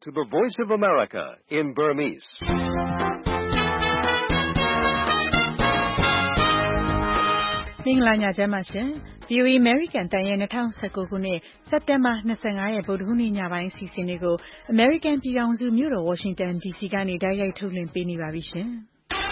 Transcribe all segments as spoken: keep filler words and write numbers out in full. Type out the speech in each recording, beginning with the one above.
to the Voice of America in Burmese. ။မင်္ဂလာညချမ်းပါရှင်။ ဗွီအိုအေ American တန်ရဲ့၂၀၁၉ခုနှစ်စက်တင်ဘာ၂၅ရက်ဗုဒ္ဓဟူးနေ့ညပိုင်းအစီအစဉ်တွေကို American ပြည်ထောင်စုမြို့တော် Washington ဒီစီကနေတိုက်ရိုက်ထုတ်လွှင့်ပေးနေပါပြီရှင်။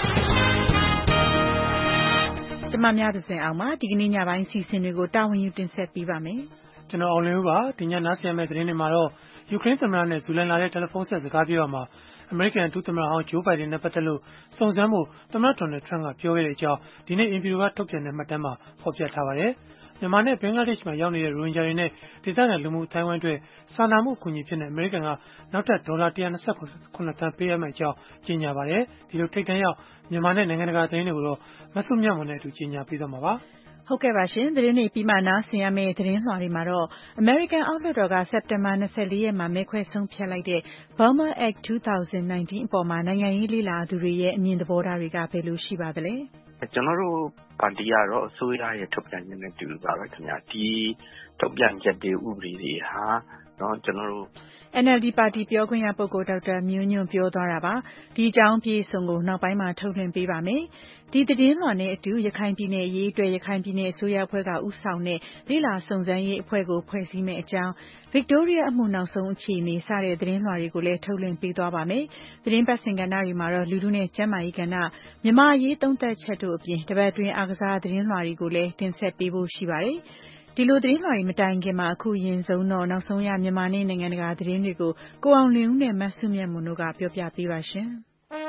ကျွန်မများသဇင်အောင်ပါဒီကနေ့ညပိုင်းအစီအစဉ်တွေကိုတာဝန်ယူတင်ဆက်ပေးပါမယ်။ကျွန်တော်အောင်လင်းဦးပါဒီညနားဆင်ရမယ့်သတင်းတွေမှာတော့ယူကရိန်းသမ္မတနဲ့ဇူလိုင်လထဲတယ်လီဖုန်းဆက်စကားပြောရမှာအမေရိကန်ဒုသမ္မတဟောင်းဂျိုးဘိုင်ဒန်နဲ့ပတ်သက်လို့စုံစမ်းဖို့သမ္မတဒေါ်နယ်ထရန့်ကပြောခဲ့တဲ့အကြောင်းဒီနေ့အင်ပီယိုကထုတ်ပြန်တဲ့မှတ်တမ်းမှာဖော်ပြထားပါတယ်။မြန်မာနဲ့ဘင်္ဂလားဒေ့ရှ်မှာရောက်နေတဲ့ရိုဟင်ဂျာတွေနဲ့ဒေသခံလူမှုအသိုင်းအဝိုင်းတွေစာနာမှုအကူအညီဖြစ်တဲ့အမေရိကန်ကနောက်ထပ်ဒေါ်လာ၁၂၇သန်းပေးရမယ့်အကြောင်းကြေညာပါတယ်။ဒီလိုထိပ်တန်းရောက်မြန်မာနဲ့နိုင်ငံတကာသတင်းတွေကိုတော့မဆုမြတ်မွန်နဲ့အတူကြေညာပေးသွားမှာပါ။ဟုတ်ကဲ့ပါရှင်သတင်းတွေပြီးမှနားဆင်ရမယ့်သတင်းလွှာတွေမှာတော့ American အောက်လွှတ်တော်ကစက်တင်ဘာ၂၄ရက်မှာမဲခွဲဆုံးဖြတ်လိုက်တဲ့ Burma Act ၂၀၁၉အပေါ်မှာနိုင်ငံရေးလေ့လာသူတွေရဲ့အမြင်သဘောထားတွေကဘယ်လိုရှိပါသလဲ။ကျွန်တော်တို့ပါတီကတော့အစိုးရရဲ့ထုတ်ပြန်ချက်နဲ့တူပါပဲခင်ဗျာဒီထုတ်ပြန်ချက်တွေဥပဒေတွေဟာတော့ကျွန်တော်တို့ N L D ပါတီပြောခွင့်ရပုဂ္ဂိုလ်ဒေါက်တာမျိုးညွန့်ပြောသွားတာပါဒီအကြောင်းပြေဆုံးကိုနောက်ပိုင်းမှာထုတ်လွှင့်ပေးပါမယ်ဒီသတင်းလွှာနဲ့အတူရခိုင်ပြည်နယ်အရေးအတွက်ရခိုင်ပြည်နယ်အစိုးရအဖွဲ့ကဦးဆောင်တဲ့လေ့လာစုံစမ်းရေးအဖွဲ့ကိုဖွဲ့စည်းမယ့်အကြောင်း Victoria အမှုနောက်ဆုံးအခြေအနေစတဲ့သတင်းလွှာတွေကိုလည်းထုတ်လွှင့်ပေးသွားပါမယ်သတင်းပတ်စင်ကဏ္ဍတွေမှာတော့လူထုနဲ့ကျန်းမာရေးကဏ္ဍမြန်မာအရေးသုံးသပ်ချက်တို့အပြင်တပတ်အတွင်းအားကစားသတင်းလွှာတွေကိုလည်းတင်ဆက်ပေးဖို့ရှိပါတယ်ဒီလိုသတင်းလွှာတွေမတိုင်ခင်မှာအခုရင်ဆုံးတော့နောက်ဆုံးရမြန်မာနဲ့နိုင်ငံတကာသတင်းတွေကိုကိုအောင်လင်းဦးနဲ့မဆုမြတ်မွန်တို့ကပြောပြပေးပါရှင်။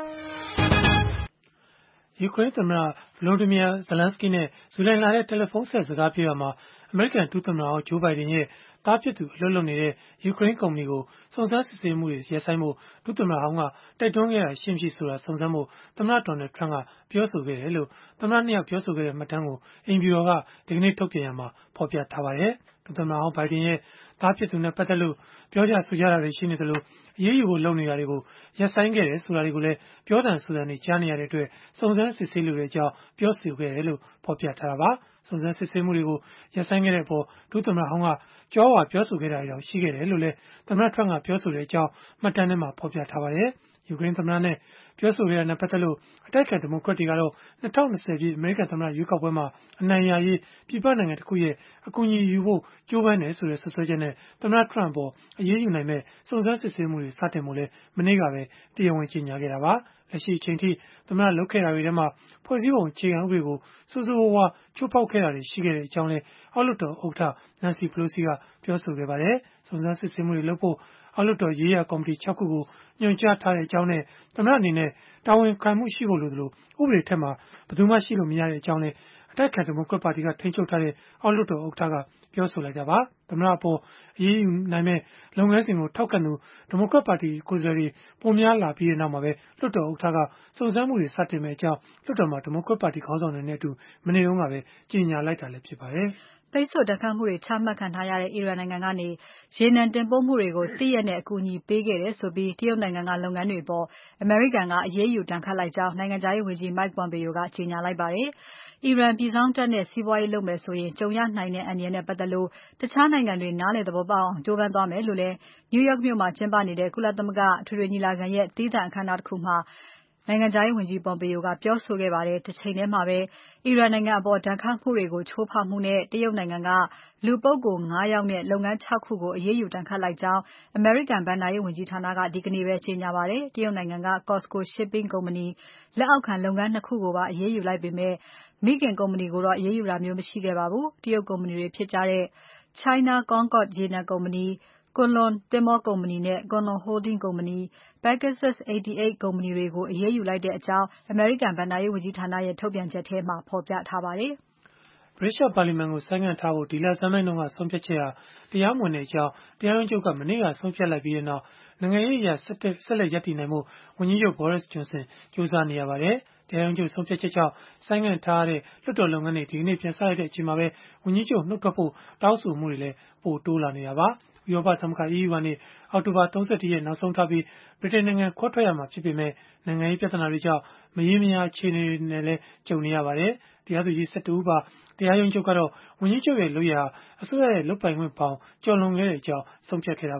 ယူကရိန်းသမ္မတဗလိုဒီမီယာဇလန်းစကီနဲ့ဇူလိုင်လထဲတယ်လီဖုန်းဆက်စကားပြောရမှာအမေရိကန်ဒုသမ္မတဟောင်းဂျိုးဘိုင်ဒန်ရဲ့တားဖြစ်သူအလုပ်လုပ်နေတဲ့ယူကရိန်းကုမ္ပဏီကိုစုံစမ်းစစ်ဆေးမှုတွေရပ်ဆိုင်းဖို့ဒုသမ္မတဟောင်းကတိုက်တွန်းခဲ့တာရှင်းရှိဆိုတာစုံစမ်းဖို့သမ္မတဒေါ်နယ်ထရန့်ကပြောဆိုခဲ့တယ်လို့သမ္မတနှစ်ယောက်ပြောဆိုခဲ့တဲ့မှတ်တမ်းကိုအင်ပီယိုကဒီကနေ့ထုတ်ပြန်ရမှာဖော်ပြထားပါတယ်ဒုသမ္မတဟောင်းဘိုင်ဒန်ရဲ့တားဖြစ်သူနဲ့ပတ်သက်လို့ပြောကြဆိုကြတာတွေရှိနေသလိုအရေးယူဖို့လုပ်နေတာတွေကိုရပ်ဆိုင်းခဲ့တယ်ဆိုတာတွေကိုလည်းပြောသံဆိုသံတွေကြားနေရတဲ့အတွက်စုံစမ်းစစ်ဆေးလိုတဲ့အကြောင်းပြောဆိုခဲ့တယ်လို့ဖော်ပြထားတာပါစုံစမ်းစစ်ဆေးမှုတွေကိုရပ်ဆိုင်းခဲ့တဲ့အပေါ်ဒုသမ္မတဟောင်းကကြောဝါပြောဆိုခဲ့တာကြောင့်ရှိခဲ့တယ်လို့လည်းသမ္မတထရန့်ကပြောဆိုတဲ့အကြောင်းမှတ်တမ်းထဲမှာဖော်ပြထားပါတယ်ယူကရိန်းသမ္မတနဲ့ပြောဆိုခဲ့တာနဲ့ပတ်သက်လို့အတိုက်အခံဒီမိုကရက်တွေကတော့၂၀၂၀ပြည့်အမေရိကန်သမ္မတရွေးကောက်ပွဲမှာအနိုင်ရရေးပြည်ပနိုင်ငံတစ်ခုရဲ့အကူအညီယူဖို့ကြိုးပမ်းတယ်ဆိုတဲ့ဆွဆွဲချက်နဲ့သမ္မတထရန့်ပေါ်အရေးယူနိုင်မဲ့စုံစမ်းစစ်ဆေးမှုတွေစတင်ဖို့လဲမနေ့ကပဲတရားဝင်ကြေညာခဲ့တာပါလက်ရှိအချိန်ထိသမ္မတလုပ်ခဲ့တာတွေထဲမှာဖွဲ့စည်းပုံအခြေခံဥပဒေကိုစိုးစိုးဝါးဝါချိုးဖောက်ခဲ့တာတွေရှိခဲ့တဲ့အကြောင်းလဲအောက်လွှတ်တော်ဥက္ကဋ္ဌနန်စီပလိုစီကပြောဆိုခဲ့ပါတယ်စုံစမ်းစစ်ဆေးမှုတွေလုပ်ဖို့အောက်လွှတ်တော်ရေးရာကော်မတီ၆ခုကိုညွှန်ကြားထားတဲ့အကြောင်းနဲ့သမ္မတအနေနဲ့တာဝန်ခံမှုရှိဖို့လိုသလိုဥပဒေထက်မှာဘယ်သူမှရှိလို့မရတဲ့အကြောင်းနဲ့အတိုက်အခံဒီမိုကရက်ပါတီကထိန်းချုပ်ထားတဲ့အောက်လွှတ်တော်ဥက္ကဋ္ဌကပြောဆိုလိုက်တာပါသမ္မတအပေါ်အရေးယူနိုင်မဲ့လုပ်ငန်းစဉ်ကိုထောက်ခံသူဒီမိုကရက်ပါတီကိုယ်စားလှယ်တွေပုံများလာပြီးတဲ့နောက်မှာပဲလွှတ်တော်ဥက္ကဋ္ဌကစုံစမ်းမှုတွေစတင်မဲ့အကြောင်းလွှတ်တော်မှာဒီမိုကရက်ပါတီခေါင်းဆောင်တွေနဲ့အတူမနေ့တုန်းကပဲကြေညာလိုက်တာလည်းဖြစ်ပါတယ်ပိတ်ဆို့ဒဏ်ခတ်မှုတွေချမှတ်ခံထားရတဲ့အီရန်နိုင်ငံကနေရေနံတင်ပို့မှုတွေကိုတည့်ရက်နဲ့အကူအညီပေးခဲ့တယ်ဆိုပြီးတရုတ်နိုင်ငံကလုပ်ငန်းတွေပေါ်အမေရိကန်ကအရေးယူဒဏ်ခတ်လိုက်ကြောင်းနိုင်ငံခြားရေးဝန်ကြီး Mike Pompeo ကကြေညာလိုက်ပါတယ်။အီရန်ပြည်စောင်းတပ်နဲ့စီးပွားရေးလုပ်မယ်ဆိုရင်ကြုံရနိုင်တဲ့အန္တရာယ်နဲ့ပတ်သက်လို့တခြားနိုင်ငံတွေနားလည်သဘောပေါက်အောင်ကြိုးပမ်းသွားမယ်လို့လည်း New York မြို့မှာကျင်းပနေတဲ့ကုလသမဂ္ဂအထွေထွေညီလာခံရဲ့သီးသန့်အခမ်းအနားတစ်ခုမှာနိုင်ငံခြားရေးဝန်ကြီး Pompeo ကပြောဆိုခဲ့ပါတယ်။တစ်ချိန်ထဲမှာပဲအီရန်နိုင်ငံအပေါ်ဒဏ်ခတ်မှုတွေကိုချိုးဖောက်မှုနဲ့တရုတ်နိုင်ငံကလူပုဂ္ဂိုလ်၅ယောက်နဲ့လုပ်ငန်း၆ခုကိုအရေးယူဒဏ်ခတ်လိုက်ကြောင်းအမေရိကန်ဘဏ္ဍာရေးဝန်ကြီးဌာနကဒီကနေ့ပဲကြေညာပါတယ်။တရုတ်နိုင်ငံက COSCO Shipping ကုမ္ပဏီလက်အောက်ခံလုပ်ငန်းနှစ်ခုကိုပါအရေးယူလိုက်ပေမဲ့မိခင်ကုမ္ပဏီကိုတော့အရေးယူတာမျိုးမရှိခဲ့ပါဘူး။တရုတ်ကုမ္ပဏီတွေဖြစ်ကြတဲ့ China Concord ရေနံကုမ္ပဏီ Kunlun သင်္ဘောကုမ္ပဏီနဲ့ Kunlun Holding ကုမ္ပဏီ Pegasus 88 ကုမ္ပဏီတွေကိုအရေးယူလိုက်တဲ့အကြောင်းအမေရိကန်ဘဏ္ဍာရေးဝန်ကြီးဌာနရဲ့ထုတ်ပြန်ချက်ထဲမှာဖော်ပြထားပါတယ်။ဗြိတိသျှပါလီမန်ကိုဆိုင်းငံ့ထားဖို့ဒီလဆန်းပိုင်းတုန်းကဆုံးဖြတ်ချက်ဟာတရားမဝင်တဲ့အကြောင်းတရားရုံးချုပ်ကမနေ့ကဆုံးဖြတ်လိုက်ပြီးတဲ့နောက်နိုင်ငံရေးအရာဆက်လက်ရပ်တည်နိုင်မှုဝန်ကြီးချုပ် Boris Johnson ကြိုးစားနေရပါတယ်။တရားရုံးချုပ်ဆုံးဖြတ်ချက်ကြောင့်ဆိုင်းငံ့ထားတဲ့လွှတ်တော်လုပ်ငန်းတွေဒီကနေ့ပြန်စလိုက်တဲ့အချိန်မှာပဲဝန်ကြီးချုပ်နှုတ်ထွက်ဖို့တောင်းဆိုမှုတွေလည်းပိုတိုးလာနေတာပါ။ဥရောပသမဂ္ဂ E U ကနေအောက်တိုဘာ၃၁ရက်နောက်ဆုံးထားပြီးဗြိတိန်နိုင်ငံခွဲထွက်ရမှာဖြစ်ပေမဲ့နိုင်ငံရေးပြဿနာတွေကြောင့်မရေမရာအခြေအနေတွေနဲ့လည်းကြုံနေရပါတယ်။တရားသူကြီး၁၁ဦးပါတရားရုံးချုပ်ကတော့ဝန်ကြီးချုပ်ရဲ့လုပ်ရအစိုးရရဲ့လုပ်ပိုင်ခွင့်ပေါင်းကျော်လွန်ခဲ့တဲ့အကြောင်းဆုံးဖြတ်ခဲ့တာပါ။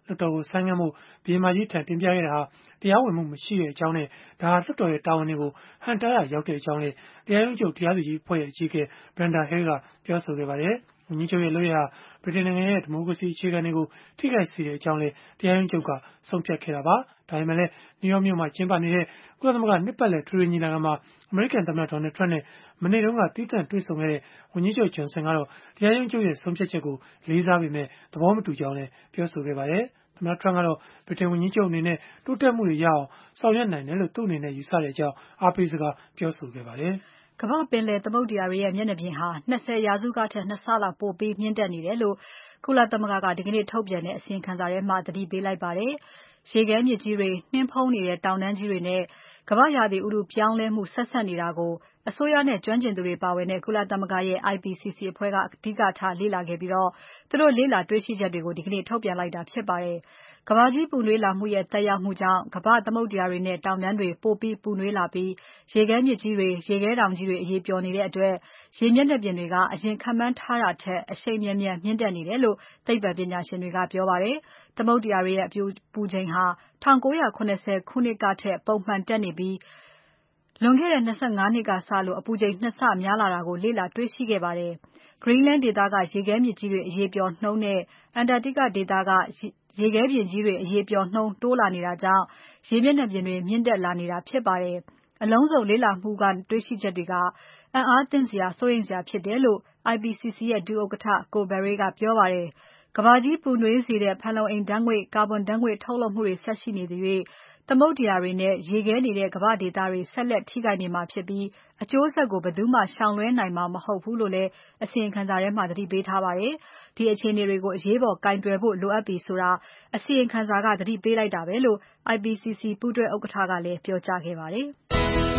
လွှတ်တော်ကိုဆိုင်းငံ့မှုဘီမာကြီးထံတင်ပြခဲ့တာဟာတရားဝင်မှုမရှိတဲ့အကြောင်းနဲ့ဒါဟာလွှတ်တော်ရဲ့တာဝန်တွေကိုဟန်တာရရောက်တဲ့အကြောင်းလည်းတရားရုံးချုပ်တရားသူကြီးအဖွဲ့ရဲ့အကြီးအကဲ Brenda Hill ကပြောဆိုခဲ့ပါတယ်။ဝန်ကြီးချုပ်ရဲ့လုပ်ရဟာဗြိတိန်နိုင်ငံရဲ့ဒီမိုကရေစီအခြေခံတွေကိုထိခိုက်စေတဲ့အကြောင်းလည်းတရားရုံးချုပ်ကဆုံးဖြတ်ခဲ့တာပါ။ဒါပေမဲ့လည်းနယူးယောက်မြို့မှာကျင်းပနေတဲ့ကုလသမဂ္ဂနှစ်ပတ်လည်ထွေထွေညီလာခံမှာအမေရိကန်သမ္မတ Donald Trump နဲ့မနေ့တုန်းကတီးသန့်တွေ့ဆုံခဲ့တဲ့ဝန်ကြီးချုပ် Johnson ကတော့တရားရုံးချုပ်ရဲ့ဆုံးဖြတ်ချက်ကိုလေးစားပေမဲ့သဘောမတူကြောင်းလည်းပြောဆိုခဲ့ပါတယ်။သမ္မတ Trump ကတော့ဗြိတိန်ဝန်ကြီးချုပ်အနေနဲ့တိုးတက်မှုတွေရအောင်ဆောင်ရွက်နိုင်တယ်လို့သူ့အနေနဲ့ယူဆတဲ့အကြောင်းအားပေးစကားပြောဆိုခဲ့ပါတယ်။ကမ္ဘာပင်လယ်သမုဒ္ဒရာတွေရဲ့မျက်နှာပြင်ဟာ၂၀ရာစုကထက်၂ဆလောက်ပိုပြီးမြင့်တက်နေတယ်လို့ကုလသမဂ္ဂကဒီကနေ့ထုတ်ပြန်တဲ့အစီရင်ခံစာထဲမှာသတိပေးလိုက်ပါတယ်။ရေခဲမြစ်ကြီးတွေနှင်းဖုံးနေတဲ့တောင်တန်းကြီးတွေနဲ့ကမ္ဘာ့ရာသီဥတုပြောင်းလဲမှုဆက်စပ်နေတာကိုအစိုးရနဲ့ကျွမ်းကျင်သူတွေပါဝင်တဲ့ကုလသမဂ္ဂရဲ့ I P C C အဖွဲ့ကအဓိကထားလေ့လာခဲ့ပြီးတော့သူတို့လေ့လာတွေ့ရှိချက်တွေကိုဒီကနေ့ထုတ်ပြန်လိုက်တာဖြစ်ပါတယ်။ကမ္ဘာကြီးပူနွေးလာမှုရဲ့သက်ရောက်မှုကြောင့်ကမ္ဘာ့သမုဒ္ဒရာတွေနဲ့တောင်တန်းတွေပိုပြီးပူနွေးလာပြီးရေခဲမြစ်ကြီးတွေရေခဲတောင်ကြီးတွေအရေးပျော်နေတဲ့အတွက်ရေမျက်နှာပြင်တွေကအရင်ခန့်မှန်းထားတာထက်အရှိန်မြန်မြန်မြင့်တက်နေတယ်လို့သိပ္ပံပညာရှင်တွေကပြောပါတယ်။သမုဒ္ဒရာတွေရဲ့အပူချိန်ဟာ၁၉၇၀ခုနှစ်ကထက်ပုံမှန်တက်နေပြီးလွန်ခဲ့တဲ့၂၅နှစ်ကစလို့အပူချိန်၂ဆများလာတာကိုလေ့လာတွေ့ရှိခဲ့ပါတယ်။ Greenland ဒေသကရေခဲမြစ်ကြီးတွေအရေးပျော်နှုန်းနဲ့ Antarctica ဒေသကရေခဲပြင်ကြီးတွေအရေးပျော်နှုန်းတိုးလာနေတာကြောင့်ရေမျက်နှာပြင်တွေမြင့်တက်လာနေတာဖြစ်ပါတယ်။အလုံးစုံလေ့လာမှုကတွေ့ရှိချက်တွေကအံ့အားသင့်စရာစိုးရိမ်စရာဖြစ်တယ်လို့ I P C C ရဲ့ဒုဥက္ကဋ္ဌ Koh Berry ကပြောပါတယ်။ကမ္ဘာကြီးပူနွေးစေတဲ့ဖန်လုံအိမ်ဓာတ်ငွေ့ကာဗွန်ဓာတ်ငွေ့ထုတ်လွှတ်မှုတွေဆက်ရှိနေသရွေ့သမုဒ္ဒရာတွေနဲ့ရေခဲနေတဲ့ကမ္ဘာ့ဒေသတွေဆက်လက်ထိခိုက်နေမှာဖြစ်ပြီးအကျိုးဆက်ကိုဘယ်သူမှရှောင်လွှဲနိုင်မှာမဟုတ်ဘူးလို့လည်းအစီရင်ခံစာထဲမှာသတိပေးထားပါတယ်။ဒီအခြေအနေတွေကိုအရေးပေါ်ကိုင်တွယ်ဖို့လိုအပ်ပြီဆိုတာအစီရင်ခံစာကသတိပေးလိုက်တာပဲလို့ I P C C ပူးတွဲဥက္ကဋ္ဌကလည်းပြောကြားခဲ့ပါတယ်။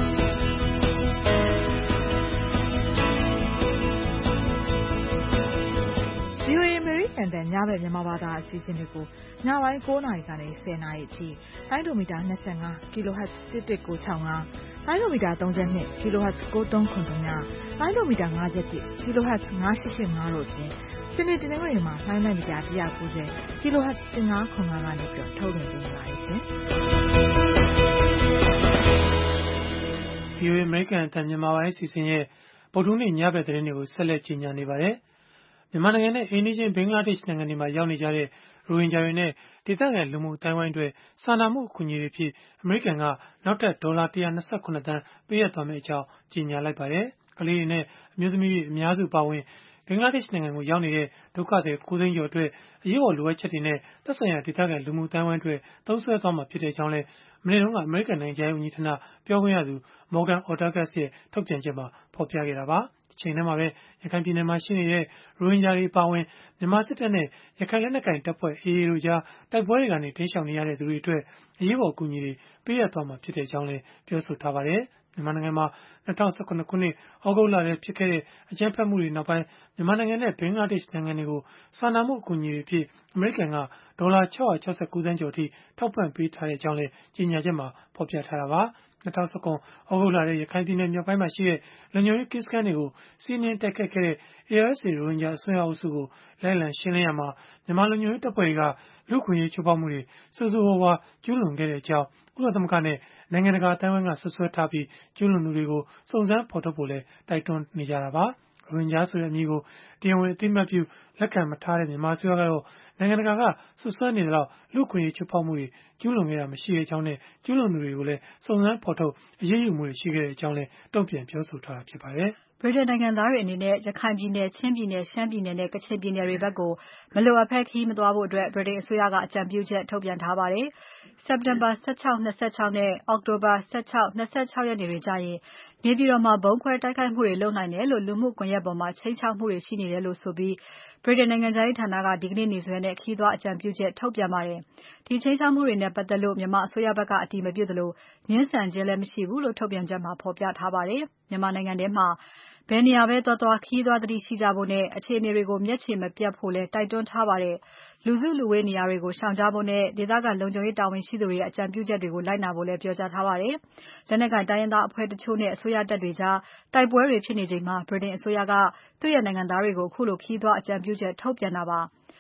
V O A အမေရိကန်တန်ညဘက်မြန်မာဘာသာအစီအစဉ်တွေကိုညပိုင်း၉နာရီကနေ၁၀နာရီအထိလိုင်းဒိုမီတာ၂၅ kHz ၁၁၉၆၅လိုင်းဒိုမီတာ၃၂ kHz ၉၃၇၃လိုင်းဒိုမီတာ၅၁ kHz ၅၈၈၅တို့အပြင်စနေတနင်္ဂနွေမှာလိုင်းဒိုမီတာ၁၉၀ kHz ၁၅၇၅ကနေပြီးထုတ်လွှင့်ပေးနေပါတယ်ရှင်။ V O A အမေရိကန်တန်မြန်မာပိုင်းအစီအစဉ်ရဲ့ဗုဒ္ဓဟူးနေ့ညဘက်သတင်းတွေကိုဆက်လက်ကြီးညာနေပါတယ်။မြန်မာနိုင်ငံနဲ့အိမ်နီးချင်းဘင်္ဂလားဒေ့ရှ်နိုင်ငံတွေမှာရောက်နေကြတဲ့ရိုဟင်ဂျာတွေနဲ့ဒေသခံလူမှုအတိုင်းအဝိုင်းတွေစာနာမှုအကူအညီတွေဖြစ်အမေရိကန်ကနောက်ထပ်ဒေါ်လာ၁၂၇သန်းပေးအပ်သွားမယ့်အကြောင်းကြေညာလိုက်ပါတယ်။ကလေးတွေနဲ့အမျိုးသမီးတွေအများစုပါဝင်ဘင်္ဂလားဒေ့ရှ်နိုင်ငံကိုရောက်နေတဲ့ဒုက္ခသည်၉သိန်းကျော်အတွက်အရေးပေါ်လိုအပ်ချက်တွေနဲ့သက်ဆိုင်ရာဒေသခံလူမှုအတိုင်းအဝိုင်းတွေသုံးစွဲသွားမှာဖြစ်ကြောင်းလည်းမနေ့တုန်းကအမေရိကန်နိုင်ငံခြားရေးဝန်ကြီးဌာနပြောခွင့်ရသူ Morgan Ortagus ရဲ့ထုတ်ပြန်ချက်မှာဖော်ပြခဲ့တာပါ။တချိန်တည်းမှာပဲရခိုင်ပြည်နယ်မှာရှိနေတဲ့ရိုဟင်ဂျာတွေအပါအဝင်မြန်မာစစ်တပ်နဲ့ရခိုင်လက်နက်ကိုင်တပ်ဖွဲ့ A A တို့ကြားတိုက်ပွဲတွေကနေတိမ်းရှောင်နေရတဲ့သူတွေအတွက်အရေးပေါ်အကူအညီတွေပေးအပ်သွားမှာဖြစ်ကြောင်းလည်းပြောဆိုထားပါတယ်။မြန်မာနိုင်ငံမှာ၂၀၁၇ခုနှစ်သြဂုတ်လထဲဖြစ်ခဲ့တဲ့အကြမ်းဖက်မှုတွေနောက်ပိုင်းမြန်မာနိုင်ငံနဲ့ဘင်္ဂလားဒေ့ရှ်နိုင်ငံတွေကိုစာနာမှုအကူအညီတွေဖြစ်အမေရိကန်ကဒေါ်လာ၆၆၉သန်းကျော်အထိထောက်ပံ့ပေးထားကြောင်းလည်းကြေညာချက်မှာဖော်ပြထားတာပါ။၂၀၁၇သြဂုတ်လထဲရခိုင်ပြည်နယ်မြောက်ပိုင်းမှာရှိတဲ့လုံခြုံရေးကင်းစခန်းတွေကိုစီးနင်းတိုက်ခိုက်ခဲ့တဲ့ A R S A ရိုဟင်ဂျာအစွန်းရောက်အုပ်စုကိုလိုက်လံရှင်းလင်းရာမှာမြန်မာလုံခြုံရေးတပ်ဖွဲ့တွေကလူ့အခွင့်အရေးချိုးဖောက်မှုတွေဆိုးဆိုးဝါးဝါးကျူးလွန်ခဲ့ကြောင်းကုလသမဂ္ဂနဲ့နိုင်ငံတကာအသိုင်းအဝိုင်းကဆွဆွဲထားပြီးကျူးလွန်သူတွေကိုစုံစမ်းဖော်ထုတ်ဖို့လည်းတိုက်တွန်းနေကြတာပါ။ရိုဟင်ဂျာဆိုတဲ့အမည်ကိုတရားဝင်အသိအမှတ်ပြုလက်ခံမထားတဲ့မြန်မာအစိုးရကတော့နိုင်ငံတကာကဆွဆွဲနေသလောက်လူ့အခွင့်အရေးချိုးဖောက်မှုတွေကျူးလွန်ခဲ့တာမရှိကြောင်းနဲ့ကျူးလွန်သူတွေကိုလည်းစုံစမ်းဖော်ထုတ်အရေးယူမှုတွေရှိခဲ့ကြောင်းလည်းတုံ့ပြန်ပြောဆိုထားတာဖြစ်ပါတယ်။ဗြိတိန်နိုင်ငံသားတွေအနေနဲ့ရခိုင်ပြည်နယ်၊ချင်းပြည်နယ်၊ရှမ်းပြည်နယ်နဲ့ကချင်ပြည်နယ်တွေဘက်ကိုမလိုအပ်ဘဲခရီးမသွားဖို့ဗြိတိန်အစိုးရကအကြံပြုချက်ထုတ်ပြန်ထားပါတယ်။စက်တင်ဘာ၁၆ ၂၆နဲ့အောက်တိုဘာ၁၆ ၂၆ရက်နေ့တွေကျရင်နေပြည်တော်မှာဗုံးခွဲတိုက်ခိုက်မှုတွေလုပ်နိုင်တယ်လို့လူမှုကွန်ရက်ပေါ်မှာခြိမ်းခြောက်မှုတွေရှိနေတယ်လို့ဆိုပြီးဗြိတိန်နိုင်ငံခြားရေးဌာနကဒီကနေ့နေ့စွဲနဲ့ခရီးသွားအကြံပြုချက်ထုတ်ပြန်ပါတယ်။ဒီခြိမ်းခြောက်မှုတွေနဲ့ပတ်သက်လို့မြန်မာအစိုးရဘက်ကအတည်မပြုသလိုငြင်းဆန်ခြင်းလည်းမရှိဘူးလို့ထုတ်ပြန်ချက်မှာဖော်ပြထားပါတယ်။မြန်မာနိုင်ငံထဲမှာဘယ်နေရာပဲသွားသွားခရီးသွားသတိရှိကြဖို့နဲ့အခြေအနေတွေကိုမျက်ခြေမပြတ်ဖို့လည်းတိုက်တွန်းထားပါတယ်။လူစုလူဝေးနေရာတွေကိုရှောင်ကြဖို့နဲ့ဒေသခံလုံခြုံရေးတာဝန်ရှိသူတွေရဲ့အကြံပြုချက်တွေကိုလိုက်နာဖို့လည်းပြောကြားထားပါတယ်။လက်နက်ကိုင်တိုင်းရင်းသားအဖွဲ့တချို့နဲ့အစိုးရတပ်တွေကြားတိုက်ပွဲတွေဖြစ်နေချိန်မှာဗြိတိန်အစိုးရကသူ့ရဲ့နိုင်ငံသားတွေကိုအခုလိုခရီးသွားအကြံပြုချက်ထုတ်ပြန်တာပါ။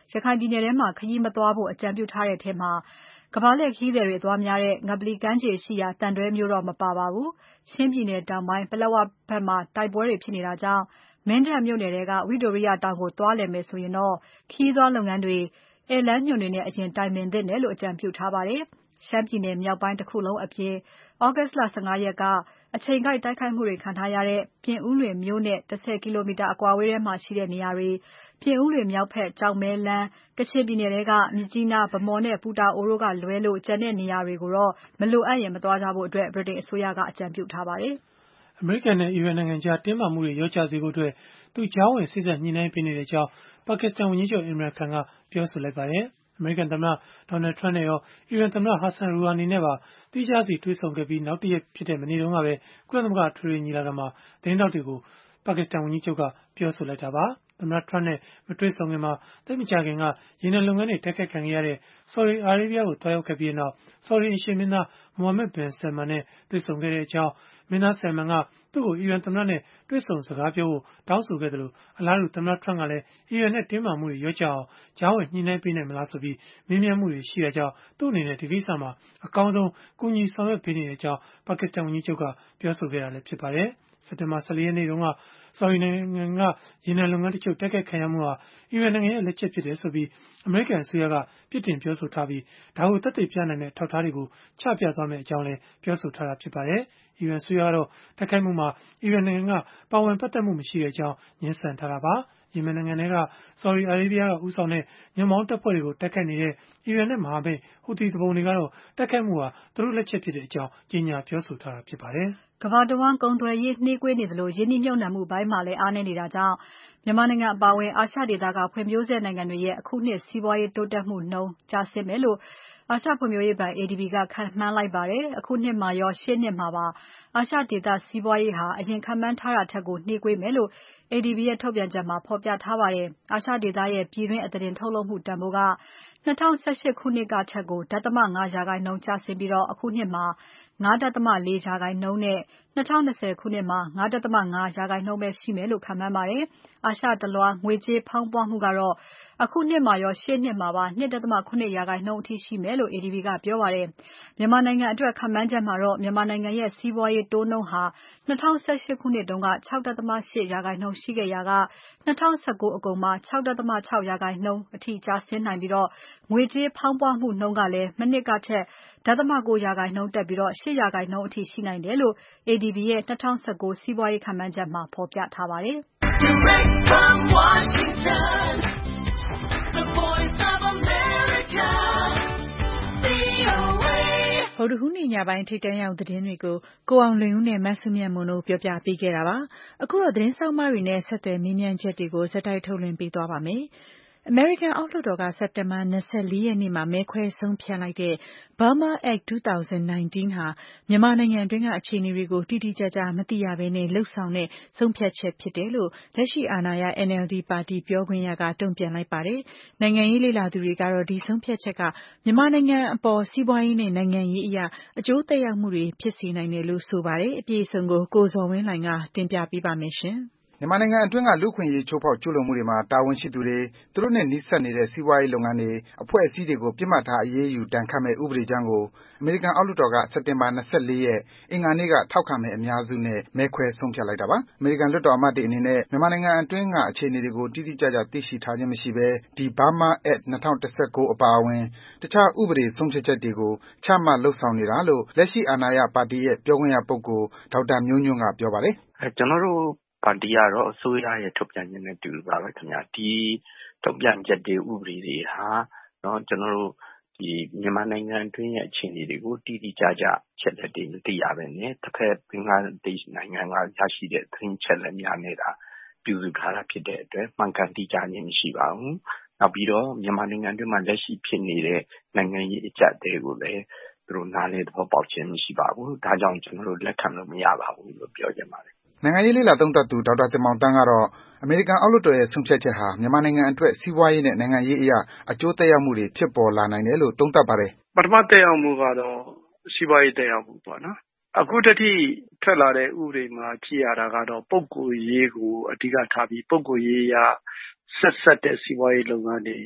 ရခိုင်ပြည်နယ်ထဲမှာခရီးမသွားဖို့အကြံပြုထားတဲ့ထဲမှာကမ္ဘာလှည့်ခရီးသည်တွေအသွားများတဲ့ငပလီကမ်းခြေရှိရာတန်တွဲမျိုးတော့မပါပါဘူး။ချင်းပြည်နယ်တောင်ပိုင်းပလက်ဝဘက်မှာတိုက်ပွဲတွေဖြစ်နေတာကြောင့်မင်းတပ်မြို့နယ်တွေကဝိတိုရိယတောင်ကိုသွားလည်မယ်ဆိုရင်တော့ခရီးသွားလုပ်ငန်းတွေဧည့်လမ်းညွှန်တွေနဲ့အရင်တိုင်ပင်သင့်တယ်လို့အကြံပြုထားပါတယ်။ရှမ်းပြည်နယ်မြောက်ပိုင်းတစ်ခုလုံးအပြင် August လ ၁၅ ရက်ကအချိန်ကိုက်တိုက်ခိုက်မှုတွေခံထားရတဲ့ပြင်ဦးလွင်မြို့နဲ့၁၀ကီလိုမီတာအကွာအဝေးထဲမှာရှိတဲ့နေရာတွေပြင်ဦးလွင်မြောက်ဖက်ကြောက်မဲလမ်းကချင်ပြည်နယ်ထဲကမြစ်ကြီးနားဗမော်နဲ့ပူတာအိုတို့ကလွဲလို့ကျန်တဲ့နေရာတွေကိုတော့မလိုအပ်ရင်မသွားကြဖို့အတွက်ဗြိတိန်အစိုးရကအကြံပြုထားပါတယ်။အမေရိကန်နဲ့အီရန်နိုင်ငံကြားတင်းမာမှုတွေရောကြစေဖို့အတွက်သူကြားဝင်စိစက်ညှိနှိုင်းပေးနေတဲ့အကြောင်းပါကစ္စတန်ဝန်ကြီးချုပ် Imran Khan ကပြောဆိုလိုက်ပါတယ်။အမေရိကန်သမ္မတ Donald Trump နဲ့ရောအီရန်သမ္မတ Hassan Rouhani နဲ့ပါသီးခြားစီတွေ့ဆုံခဲ့ပြီးနောက်တရက်ဖြစ်တဲ့မနေ့တုန်းကပဲကုလသမဂ္ဂထွေထွေညီလာခံမှာသတင်းထောက်တွေကိုပါကစ္စတန်ဝန်ကြီးချုပ်ကပြောဆိုလိုက်တာပါ။သမ္မတ Trump နဲ့မတွေ့ဆုံခင်မှာသိပ်မကြာခင်ကရေနံလုပ်ငန်းတွေတိုက်ခိုက်ခံခဲ့ရတဲ့ Saudi Arabia ကိုတွားရောက်ခဲ့ပြီးနောက် Saudi အိမ်ရှေ့မင်းသား Mohammed bin Salman နဲ့တွေ့ဆုံခဲ့တဲ့အကြောင်းမင်းသား Salman ကသူ့ကိုအီရန်သမ္မတနဲ့တွေ့ဆုံစကားပြောဖို့တောင်းဆိုခဲ့သလိုအလားတူသမ္မတ Trump ကလည်းအီရန်နဲ့တင်းမာမှုတွေရောကြအောင်ကြားဝင်ညှိနှိုင်းပေးနိုင်မလားဆိုပြီးမေးမြန်းမှုတွေရှိတဲ့ကြောင်းသူ့အနေနဲ့ဒီကိစ္စမှာအကောင်းဆုံးကူညီဆောင်ရွက်ပေးနေတဲ့အကြောင်းပါကစ္စတန်ဝန်ကြီးချုပ်ကပြောဆိုခဲ့တာလည်းဖြစ်ပါတယ်။စက်တင်ဘာ၁၄ရက်နေ့တုန်းကဆော်ဒီနိုင်ငံကရေနံလုပ်ငန်းတချို့တိုက်ခိုက်ခံရမှုဟာအီရန်နိုင်ငံရဲ့လက်ချက်ဖြစ်တယ်ဆိုပြီးအမေရိကန်အစိုးရကပြစ်တင်ပြောဆိုထားပြီးဒါကိုသက်သေပြနိုင်တဲ့ထောက်ထားတွေကိုချပြသွားမယ့်အကြောင်းလည်းပြောဆိုထားတာဖြစ်ပါတယ်။အီရန်အစိုးရကတော့တိုက်ခိုက်မှုမှာအီရန်နိုင်ငံကပါဝင်ပတ်သက်မှုမရှိတဲ့အကြောင်းညှင်းဆန်ထားတာပါ။ယီမင်နိုင်ငံထဲကဆော်ဒီအာရေဗျကဦးဆောင်တဲ့ညွန့်ပေါင်းတပ်ဖွဲ့တွေကိုတိုက်ခိုက်နေတဲ့အီရန်နဲ့မဟာမိတ်ဟူသီသူပုန်တွေကတော့တိုက်ခိုက်မှုဟာသူတို့လက်ချက်ဖြစ်တဲ့အကြောင်းကြေညာပြောဆိုထားတာဖြစ်ပါတယ်။ကမ္ဘာတဝန်းကုန်သွယ်ရေးနှေးကွေးနေသလိုရင်းနှီးမြှုပ်နှံမှုပိုင်းမှာလည်းအားနည်းနေတာကြောင့်မြန်မာနိုင်ငံအပါအဝင်အာရှဒေသကဖွံ့ဖြိုးဆဲနိုင်ငံတွေရဲ့အခုနှစ်စီးပွားရေးတိုးတက်မှုနှုန်းကျဆင်းမယ်လို့အာရှဖွံ့ဖြိုးရေးဘဏ် A D B ကခန့်မှန်းလိုက်ပါတယ်။အခုနှစ်မှာရောရှေ့နှစ်မှာပါအာရှဒေသစီးပွားရေးဟာအရင်ခန့်မှန်းထားတာထက်ကိုနှေးကွေးမယ်လို့ A D B ရဲ့ထုတ်ပြန်ချက်မှာဖော်ပြထားပါတယ်။အာရှဒေသရဲ့ပြည်တွင်းအသားတင်ထုတ်လုပ်မှုတန်ဖိုးက၂၀၁၈ခုနှစ်ကထက်ကိုဒသမ ၅ ရာခိုင်နှုန်းကျဆင်းပြီးတော့အခုနှစ်မှာ၅.၄ ရာခိုင်နှုန်းနဲ့၂၀၂၀ခုနှစ်မှာ၅.၅ ရာခိုင်နှုန်းပဲရှိမယ်လို့ခန့်မှန်းပါတယ်။အာရှတလွှားငွေကြေးဖောင်းပွမှုကတော့အခုနှစ်မှာရောရှေ့နှစ်မှာပါ၂.၇ ရာခိုင်နှုန်းအထိရှိမယ်လို့ A D B ကပြောပါတယ်။မြန်မာနိုင်ငံအတွက်ခန့်မှန်းချက်မှာတော့မြန်မာနိုင်ငံရဲ့စီးပွားရေးတိုးနှုန်းဟာ၂၀၁၈ခုနှစ်တုန်းက၆.၈ ရာခိုင်နှုန်းရှိခဲ့ရာက၂၀၁၉အကုန်မှာ၆.၆ ရာခိုင်နှုန်းအထိကျဆင်းနိုင်ပြီးတော့ငွေကြေးဖောင်းပွမှုနှုန်းကလည်းမနှစ်ကထက်ဒသမ ၉ ရာခိုင်နှုန်းတက်ပြီးတော့၈ ရာခိုင်နှုန်းအထိရှိနိုင်တယ်လို့ A D B ရဲ့၂၀၁၉စီးပွားရေးခန့်မှန်းချက်မှာဖော်ပြထားပါတယ်။ Direct from Washington, the voice of America, V O A ဗုဒ္ဓဟူးနေ့ညပိုင်းထိတန်းရောက်သတင်းတွေကိုကိုအောင်လွင်ဦးနဲ့မဆုမြတ်မွန်တို့ပြောပြပေးခဲ့တာပါ။အခုတော့သတင်းဆောင်မတွေနဲ့ဆက်သွယ်မေးမြန်းချက်တွေကိုဇက်တိုက်ထုတ်လွှင့်ပေးသွားပါမယ်။အမေရိကန်အောက်လွှတ်တော်ကစက်တင်ဘာ၂၄ရက်နေ့မှာမဲခွဲဆုံးဖြတ်လိုက်တဲ့ Burma Act ၂၀၁၉ဟာမြန်မာနိုင်ငံအတွင်းကအခြေအနေတွေကိုတိတိကျကျမသိရဘဲနဲ့လုပ်ဆောင်တဲ့ဆုံးဖြတ်ချက်ဖြစ်တယ်လို့လက်ရှိအာဏာရ N L D ပါတီပြောခွင့်ရကတုံ့ပြန်လိုက်ပါတယ်။နိုင်ငံရေးလေ့လာသူတွေကတော့ဒီဆုံးဖြတ်ချက်ကမြန်မာနိုင်ငံအပေါ်စီးပွားရေးနဲ့နိုင်ငံရေးအရအကျိုးသက်ရောက်မှုတွေဖြစ်စေနိုင်တယ်လို့ဆိုပါတယ်။အပြည့်အစုံကိုကိုဇော်ဝင်းလှိုင်ကတင်ပြပေးပါမယ်ရှင်။မြန်မာနိုင်ငံအတွင်းကလူ့အခွင့်အရေးချိုးဖောက်ကျူးလွန်မှုတွေမှာတာဝန်ရှိသူတွေသူတို့နဲ့နီးစပ်နေတဲ့စီးပွားရေးလုပ်ငန်းတွေအဖွဲ့အစည်းတွေကိုပစ်မှတ်ထားအရေးယူဒဏ်ခတ်မယ့်ဥပဒေကြမ်းကိုအမေရိကန်အောက်လွှတ်တော်ကစက်တင်ဘာ၂၄ရက်အင်္ဂါနေ့ကထောက်ခံမဲအများစုနဲ့မဲခွဲဆုံးဖြတ်လိုက်တာပါ။အမေရိကန်လွှတ်တော်အမတ်တွေအနေနဲ့မြန်မာနိုင်ငံအတွင်းကအခြေအနေတွေကိုတိတိကျကျသိရှိထားခြင်းမရှိဘဲဒီ Burma Act ၂၀၁၉အပါအဝင်တခြားဥပဒေဆုံးဖြတ်ချက်တွေကိုချမှတ်လုပ်ဆောင်နေတာလို့လက်ရှိအာဏာရပါတီရဲ့ပြောခွင့်ရပုဂ္ဂိုလ်ဒေါက်တာမျိုးညွန့်ကပြောပါတယ်။အဲကျွန်တော်တို့ပါတီကတော့အစိုးရရဲ့ထုတ်ပြန်ချက်နဲ့တူပါပဲခင်ဗျာဒီထုတ်ပြန်ချက်တွေဥပဒေတွေဟာเนาะကျွန်တော်တို့ဒီမြန်မာနိုင်ငံအတွင်းရဲ့အခြေအနေတွေကိုတိတိကျကျချက်လက်တွေမသိရဘဲနဲ့တစ်ဖက်ဘင်္ဂလားဒေ့ရှ်နိုင်ငံကရရှိတဲ့သတင်းချက်လက်များနဲ့တာပြုစုထားတာဖြစ်တဲ့အတွက်မှန်ကန်တိကျခြင်းမရှိပါဘူး။နောက်ပြီးတော့မြန်မာနိုင်ငံအတွင်းမှာလက်ရှိဖြစ်နေတဲ့နိုင်ငံရေးအကျပ်အတည်းကိုလည်းသူတို့နားလည်သဘောပေါက်ခြင်းမရှိပါဘူး။ဒါကြောင့်ကျွန်တော်တို့လက်ခံလို့မရပါဘူးလို့ပြောချင်ပါတယ်။နိုင်ငံရေးလေ့လာသုံးသပ်သူဒေါက်တာတင်မောင်သန်းကတော့အမေရိကန်အောက်လွှတ်တော်ရဲ့ဆုံးဖြတ်ချက်ဟာမြန်မာနိုင်ငံအတွက်စီးပွားရေးနဲ့နိုင်ငံရေးအရအကျိုးသက်ရောက်မှုတွေဖြစ်ပေါ်လာနိုင်တယ်လို့သုံးသပ်ပါတယ်။ပထမသက်ရောက်မှုကတော့စီးပွားရေးသက်ရောက်မှုပေါ့နော်။အခုတတိထွက်လာတဲ့ဥပဒေမှာကြည့်ရတာကတော့ပုဂ္ဂိုလ်ရေးကိုအဓိကထားပြီးပုဂ္ဂိုလ်ရေးအရဆက်ဆက်တဲ့စီးပွားရေးလုပ်ငန်းတွေ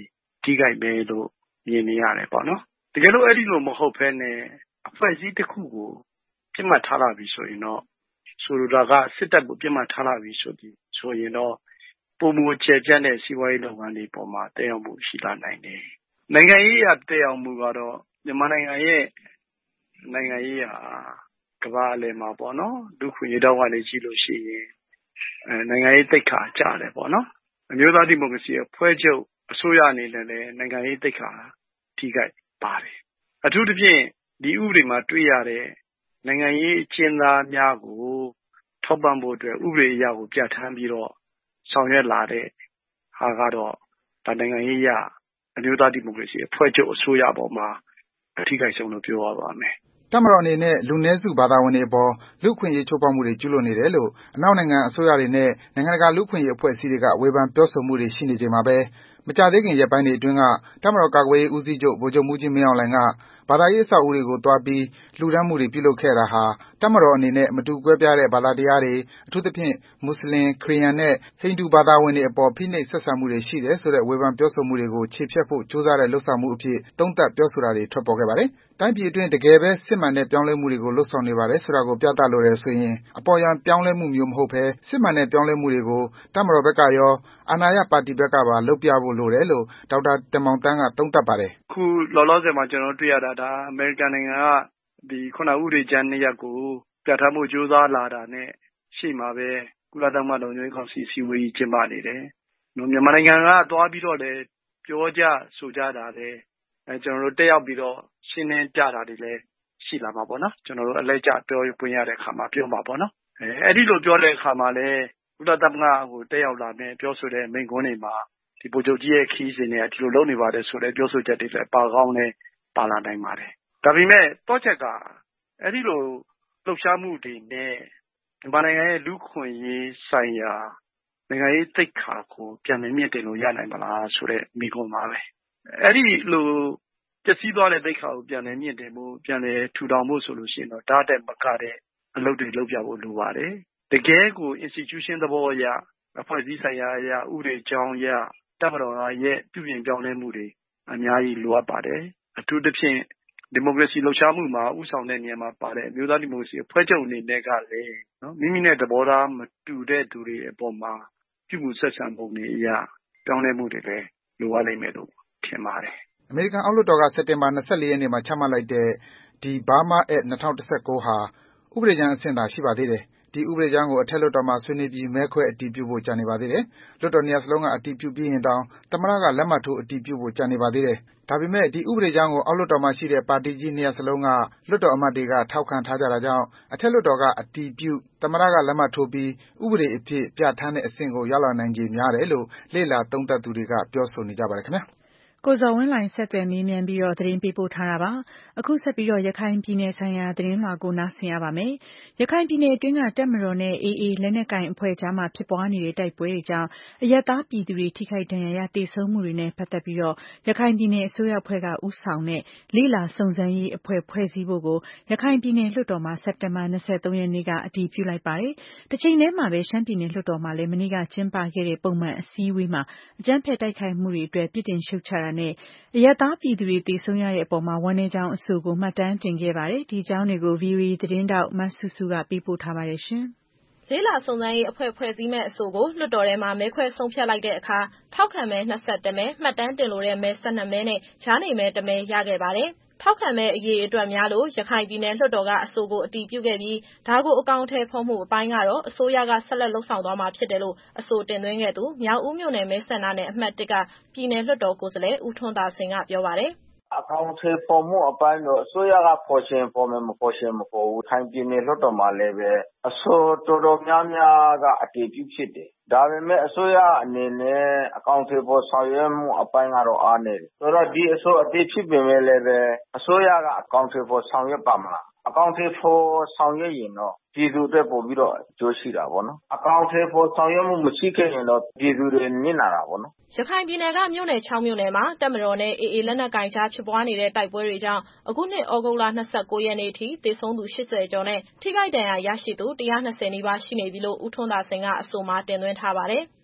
ထိခိုက်မယ်လို့မြင်နေရတယ်ပေါ့နော်တကယ်လို့အဲ့ဒီလိုမဟုတ်ဘဲနဲ့အဖွဲ့အစည်းတစ်ခုကိုပြစ်မှတ်ထားလာပြီဆိုရင်တော့ဆိုလိုတာကစစ်တပ်ကိုပြစ်မှတ်ထားလာပြီဆိုပြီးဆိုရင်တော့ပုံမူကျဲကျက်တဲ့စီးပွားရေးလုပ်ငန်းတွေပေါ်မှာတည်ရောက်မှုရှိလာနိုင်တယ်နိုင်ငံရေးအရတည်ရောက်မှုကတော့မြန်မာနိုင်ငံရဲ့နိုင်ငံရေးဟာကမ္ဘာအလယ်မှာပေါ့နော်လူခွင့်ရေးတောင်းကနေကြည့်လို့ရှိရင်အဲနိုင်ငံရေးတိတ်ခါကြတယ်ပေါ့နော်အမျိုးသားဒီမိုကရေစီအဖွဲ့ချုပ်အစိုးရအနေနဲ့လည်းနိုင်ငံရေးတိတ်ခါထိခိုက်ပါတယ်အထူးသဖြင့်ဒီဥပဒေမှာတွေ့ရတဲ့နိုင်ငံရေးအကျဉ်းသားများကိုထောက်ပံ့ဖို့အတွက်ဥပဒေအရကိုပြဋ္ဌာန်းပြီးတော့ဆောင်ရွက်လာတဲ့ဟာကတော့ဒါနိုင်ငံရေးအရအမျိုးသားဒီမိုကရေစီအဖွဲ့ချုပ်အစိုးရပေါ်မှာအထိခိုက်ဆုံးလို့ပြောရပါမယ်တပ်မတော်အနေနဲ့လူနည်းစုဘာသာဝင်တွေအပေါ်လူ့အခွင့်အရေးချိုးဖောက်မှုတွေကျူးလွန်နေတယ်လို့အနောက်နိုင်ငံအစိုးရတွေနဲ့နိုင်ငံတကာလူ့အခွင့်အရေးအဖွဲ့အစည်းတွေကဝေဖန်ပြောဆိုမှုတွေရှိနေချိန်မှာပဲမကြာသေးခင်ရက်ပိုင်းတွေအတွင်းကတပ်မတော်ကာကွယ်ရေးဦးစီးချုပ်ဗိုလ်ချုပ်မှူးကြီးမင်းအောင်လှိုင်ကဘာသာရေးအဆောက်အဦတွေကိုသွားပြီးလှူဒါန်းမှုတွေပြုလုပ်ခဲ့တာဟာတပ်မတော်အနေနဲ့မတူကွဲပြားတဲ့ဘာသာတရားတွေအထူးသဖြင့်မွတ်ဆလင်ခရစ်ယာန်နဲ့ဟိန္ဒူဘာသာဝင်တွေအပေါ်ဖိနှိပ်ဆက်ဆံမှုတွေရှိတယ်ဆိုတဲ့ဝေဖန်ပြောဆိုမှုတွေကိုချေဖျက်ဖို့ကြိုးစားတဲ့လုပ်ဆောင်မှုအဖြစ်သုံးသပ်ပြောဆိုတာတွေထွက်ပေါ်ခဲ့ပါတယ်။တိုင်းပြည်အတွင်းတကယ်ပဲစစ်မှန်တဲ့ပြောင်းလဲမှုတွေကိုလုပ်ဆောင်နေပါတယ်ဆိုတာကိုပြသလိုတယ်ဆိုရင်အပေါ်ယံပြောင်းလဲမှုမျိုးမဟုတ်ဘဲစစ်မှန်တဲ့ပြောင်းလဲမှုတွေကိုတပ်မတော်ဘက်ကရောအာဏာရပါတီဘက်ကပါလုပ်ပြဖို့လိုတယ်လို့ဒေါက်တာတင်မောင်သန်းကသုံးသပ်ပါတယ်။ခုလောလောဆယ်မှာကျွန်တော်တွေ့ရတာဒါအမေရိကန်နိုင်ငံကဒီခုနဥပဒေကြမ်းနှစ်ရပ်ကိုပြဋ္ဌာန်းမှုကြိုးစားလာတာနဲ့ရှေ့မှာပဲကုလသမဂ္ဂလုံခြုံရေးကောင်စီစည်းဝေးကြီးကျင်းပနေတယ်။မြန်မာနိုင်ငံကသွားပြီးတော့လည်းပြောကြဆိုကြတာလည်းအဲကျွန်တော်တို့တက်ရောက်ပြီးတော့ရှင်းလင်းကြတာတွေလည်းရှိလာမှာပေါ့နော်။ကျွန်တော်တို့အလဲကျပြောပွင့်ရတဲ့အခါမှာပြောမှာပေါ့နော်။အဲအဲ့ဒီလိုပြောတဲ့အခါမှာလည်းကုလသမဂ္ဂကိုတက်ရောက်လာတဲ့ပြောဆိုတဲ့မိန့်ခွန်းတွေမှာဒီဗိုလ်ချုပ်ကြီးရဲ့ခီးစဉ်နဲ့ဒီလိုလုပ်နေပါတယ်ဆိုတဲ့ပြောဆိုချက်တွေလည်းပါကောင်းနဲ့ပါလာနိုင်ပါတယ်။ဒါပေမဲ့တော့ချက်ကအဲ့ဒီလိုလှုပ်ရှားမှုတွေနဲ့မြန်မာနိုင်ငံရဲ့လူ့ခွင့်ရေးဆိုင်ရာနိုင်ငံရေးသိက္ခာကိုပြန်လည်မြင့်တင်လို့ရနိုင်မလားဆိုတဲ့မိကွန်းပါပဲအဲ့ဒီလိုပျက်စီးသွားတဲ့သိက္ခာကိုပြန်လည်မြင့်တင်ဖို့ပြန်လည်ထူထောင်ဖို့ဆိုလို့ရှိရင်တော့ဒါတက်မကတဲ့အလုပ်တွေလုပ်ပြဖို့လိုပါတယ်တကယ်ကို institution သဘောအရအဖွဲ့အစည်းဆိုင်ရာအရဥပဒေကြောင်းအရတပ်မတော်ရဲ့ပြုပြင်ပြောင်းလဲမှုတွေအများကြီးလိုအပ်ပါတယ်အထူးသဖြင့်ဒီမိုကရေစီလှုပ်ရှားမှုမှာဥဆောင်တဲ့နေရာမှာပါတဲ့အမျိုးသားဒီမိုကရေစီအဖွဲ့ချုပ်အနေနဲ့ကလည်းနော်မိမိနဲ့သဘောထားမတူတဲ့သူတွေအပေါ်မှာပြုမှုဆက်ဆံပုံတွေအရပြောင်းလဲမှုတွေလည်းလိုအပ်နိုင်မယ်လို့ထင်ပါတယ်အမေရိကန်အောက်လွှတ်တော်ကစက်တင်ဘာ၂၄ရက်နေ့မှာချမှတ်လိုက်တဲ့ဒီ Burma Act ၂၀၁၉ဟာဥပဒေကြမ်းအဆင့်သာရှိပါသေးတယ်ဒီဥပဒေကြမ်းကိုအထက်လွှတ်တော်မှာဆွေးနွေးပြီးမဲခွဲအတည်ပြုဖို့ကြံနေပါသေးတယ်။လွှတ်တော်နှစ်ရပ်စလုံးကအတည်ပြုပြီးရင်တောင်သမ္မတကလက်မှတ်ထိုးအတည်ပြုဖို့ကြံနေပါသေးတယ်။ဒါပေမဲ့ဒီဥပဒေကြမ်းကိုအောက်လွှတ်တော်မှာရှိတဲ့ပါတီကြီးနှစ်ရပ်စလုံးကလွှတ်တော်အမတ်တွေကထောက်ခံထားကြတာကြောင့်အထက်လွှတ်တော်ကအတည်ပြုသမ္မတကလက်မှတ်ထိုးပြီးဥပဒေအဖြစ်ပြဋ္ဌာန်းတဲ့အဆင့်ကိုရောက်လာနိုင်ခြေများတယ်လို့လေ့လာသုံးသပ်သူတွေကပြောဆိုနေကြပါတယ်ခင်ဗျာ။ကိုဇော်ဝင်းလှိုင်ဆက်သွယ်မေးမြန်းပြီးတော့သတင်းပေးပို့ထားတာပါအခုဆက်ပြီးတော့ရခိုင်ပြည်နယ်ဆိုင်ရာသတင်းလွှာကိုနားဆင်ရပါမယ်ရခိုင်ပြည်နယ်အတွင်းကတပ်မတော်နဲ့ အေးအေး လက်နက်ကိုင်အဖွဲ့ကြားမှာဖြစ်ပွားနေတဲ့တိုက်ပွဲတွေကြောင့်အရပ်သားပြည်သူတွေထိခိုက်ဒဏ်ရာရတေဆုံးမှုတွေနဲ့ပတ်သက်ပြီးတော့ရခိုင်ပြည်နယ်အစိုးရအဖွဲ့ကဦးဆောင်တဲ့လေ့လာစုံစမ်းရေးအဖွဲ့ဖွဲ့စည်းဖို့ကိုရခိုင်ပြည်နယ်လွှတ်တော်မှာစက်တင်ဘာ၂၃ရက်နေ့ကအတည်ပြုလိုက်ပါတယ်တစ်ချိန်တည်းမှာပဲရှမ်းပြည်နယ်လွှတ်တော်မှာလည်းမနေ့ကကျင်းပခဲ့တဲ့ပုံမှန်အစည်းအဝေးမှာအကြမ်းဖက်တိုက်ခိုက်မှုတွေအတွက်ပြစ်တင်ရှုတ်ချတာနဲ့အရပ်သားပြည်သူတွေသေဆုံးရတဲ့အပေါ်မှာဝမ်းနည်းကြောင်းအဆိုကိုမှတ်တမ်းတင်ခဲ့ပါတယ်ဒီအကြောင်းတွေကို ဗွီအိုအေသတင်းတောက်မဆုစုကပေးပို့ထားပါတယ်ရှင်လေ့လာစုံစမ်းရေးအဖွဲ့ဖွဲ့စည်းမဲ့အဆိုကိုလွှတ်တော်ထဲမှာမဲခွဲဆုံးဖြတ်လိုက်တဲ့အခါထောက်ခံမဲ၂၁မဲမှတ်တမ်းတင်လို့တဲ့မဲ၁၂မဲနဲ့ကြားနေမဲတစ်မဲရခဲ့ပါတယ်ထောက်ခံမဲ့အရေးအတွက်များလို့ရခိုင်ပြည်နယ်လွှတ်တော်ကအဆိုကိုအတည်ပြုခဲ့ပြီးဒါကိုအကောင့်ထဲဖော်မှုအပိုင်းကတော့အစိုးရကဆက်လက်လှုပ်ဆောင်သွားမှာဖြစ်တယ်လို့အဆိုတင်သွင်းခဲ့သူမြောက်ဦးမြို့နယ်မဲဆန္ဒနယ်အမှတ်၁ကပြည်နယ်လွှတ်တော်ကိုယ်စားလှယ်ဦးထွန်းသာစိန်ကပြောပါတယ်အကောင့်ထဲပေါ်မှုအပိုင်းတော့အစိုးရကပေါ်ရှင်ပေါ်မယ်မပေါ်ရှင်မပေါ်ဘူးထိုင်ပြည်နယ်လွှတ်တော်မှာလည်းပဲအဆိုတော်တော်များများကအတည်ပြုဖြစ်တယ်ဒါပေမဲ့အစိုးရအနေနဲ့အကောင့်ထဲပေါ်ဆောင်ရွက်မှုအပိုင်းကတော့အားနည်းတယ်ဆိုတော့ဒီအဆိုအတည်ဖြစ်ပေမဲ့လည်းပဲအစိုးရကအကောင့်ထဲပေါ်ဆောင်ရွက်ပါမလားအကောင့်ထဲပေါ်ဆောင်ရွက်ရင်တော့ပြည်သူတွေပို့ပြီးတော့ကြိုးရှိတာပေါ့နော်အကောင့်ထဲပေါ်ဆောင်ရွက်မှုမရှိခဲ့ရင်တော့ပြည်သူတွေနစ်နာတာပေါ့နော်ရခိုင်ပြည်နယ်ကမြို့နယ်၆မြို့နယ်မှာတပ်မတော်နဲ့အေးအေးလက်နက်ကိုင်ကြားဖြစ်ပွားနေတဲ့တိုက်ပွဲတွေကြောင့်အခုနှစ်ဩဂုတ်လ၂၉ရက်နေ့ထိသေဆုံးသူ၈၀ကျော်နဲ့ထိခိုက်ဒဏ်ရာရရှိသူ၁၂၀နီးပါးရှိနေပြီလို့ဦးထွန်းသာစိန်ကအဆိုမှာတင်သွင်းထားပါတယ်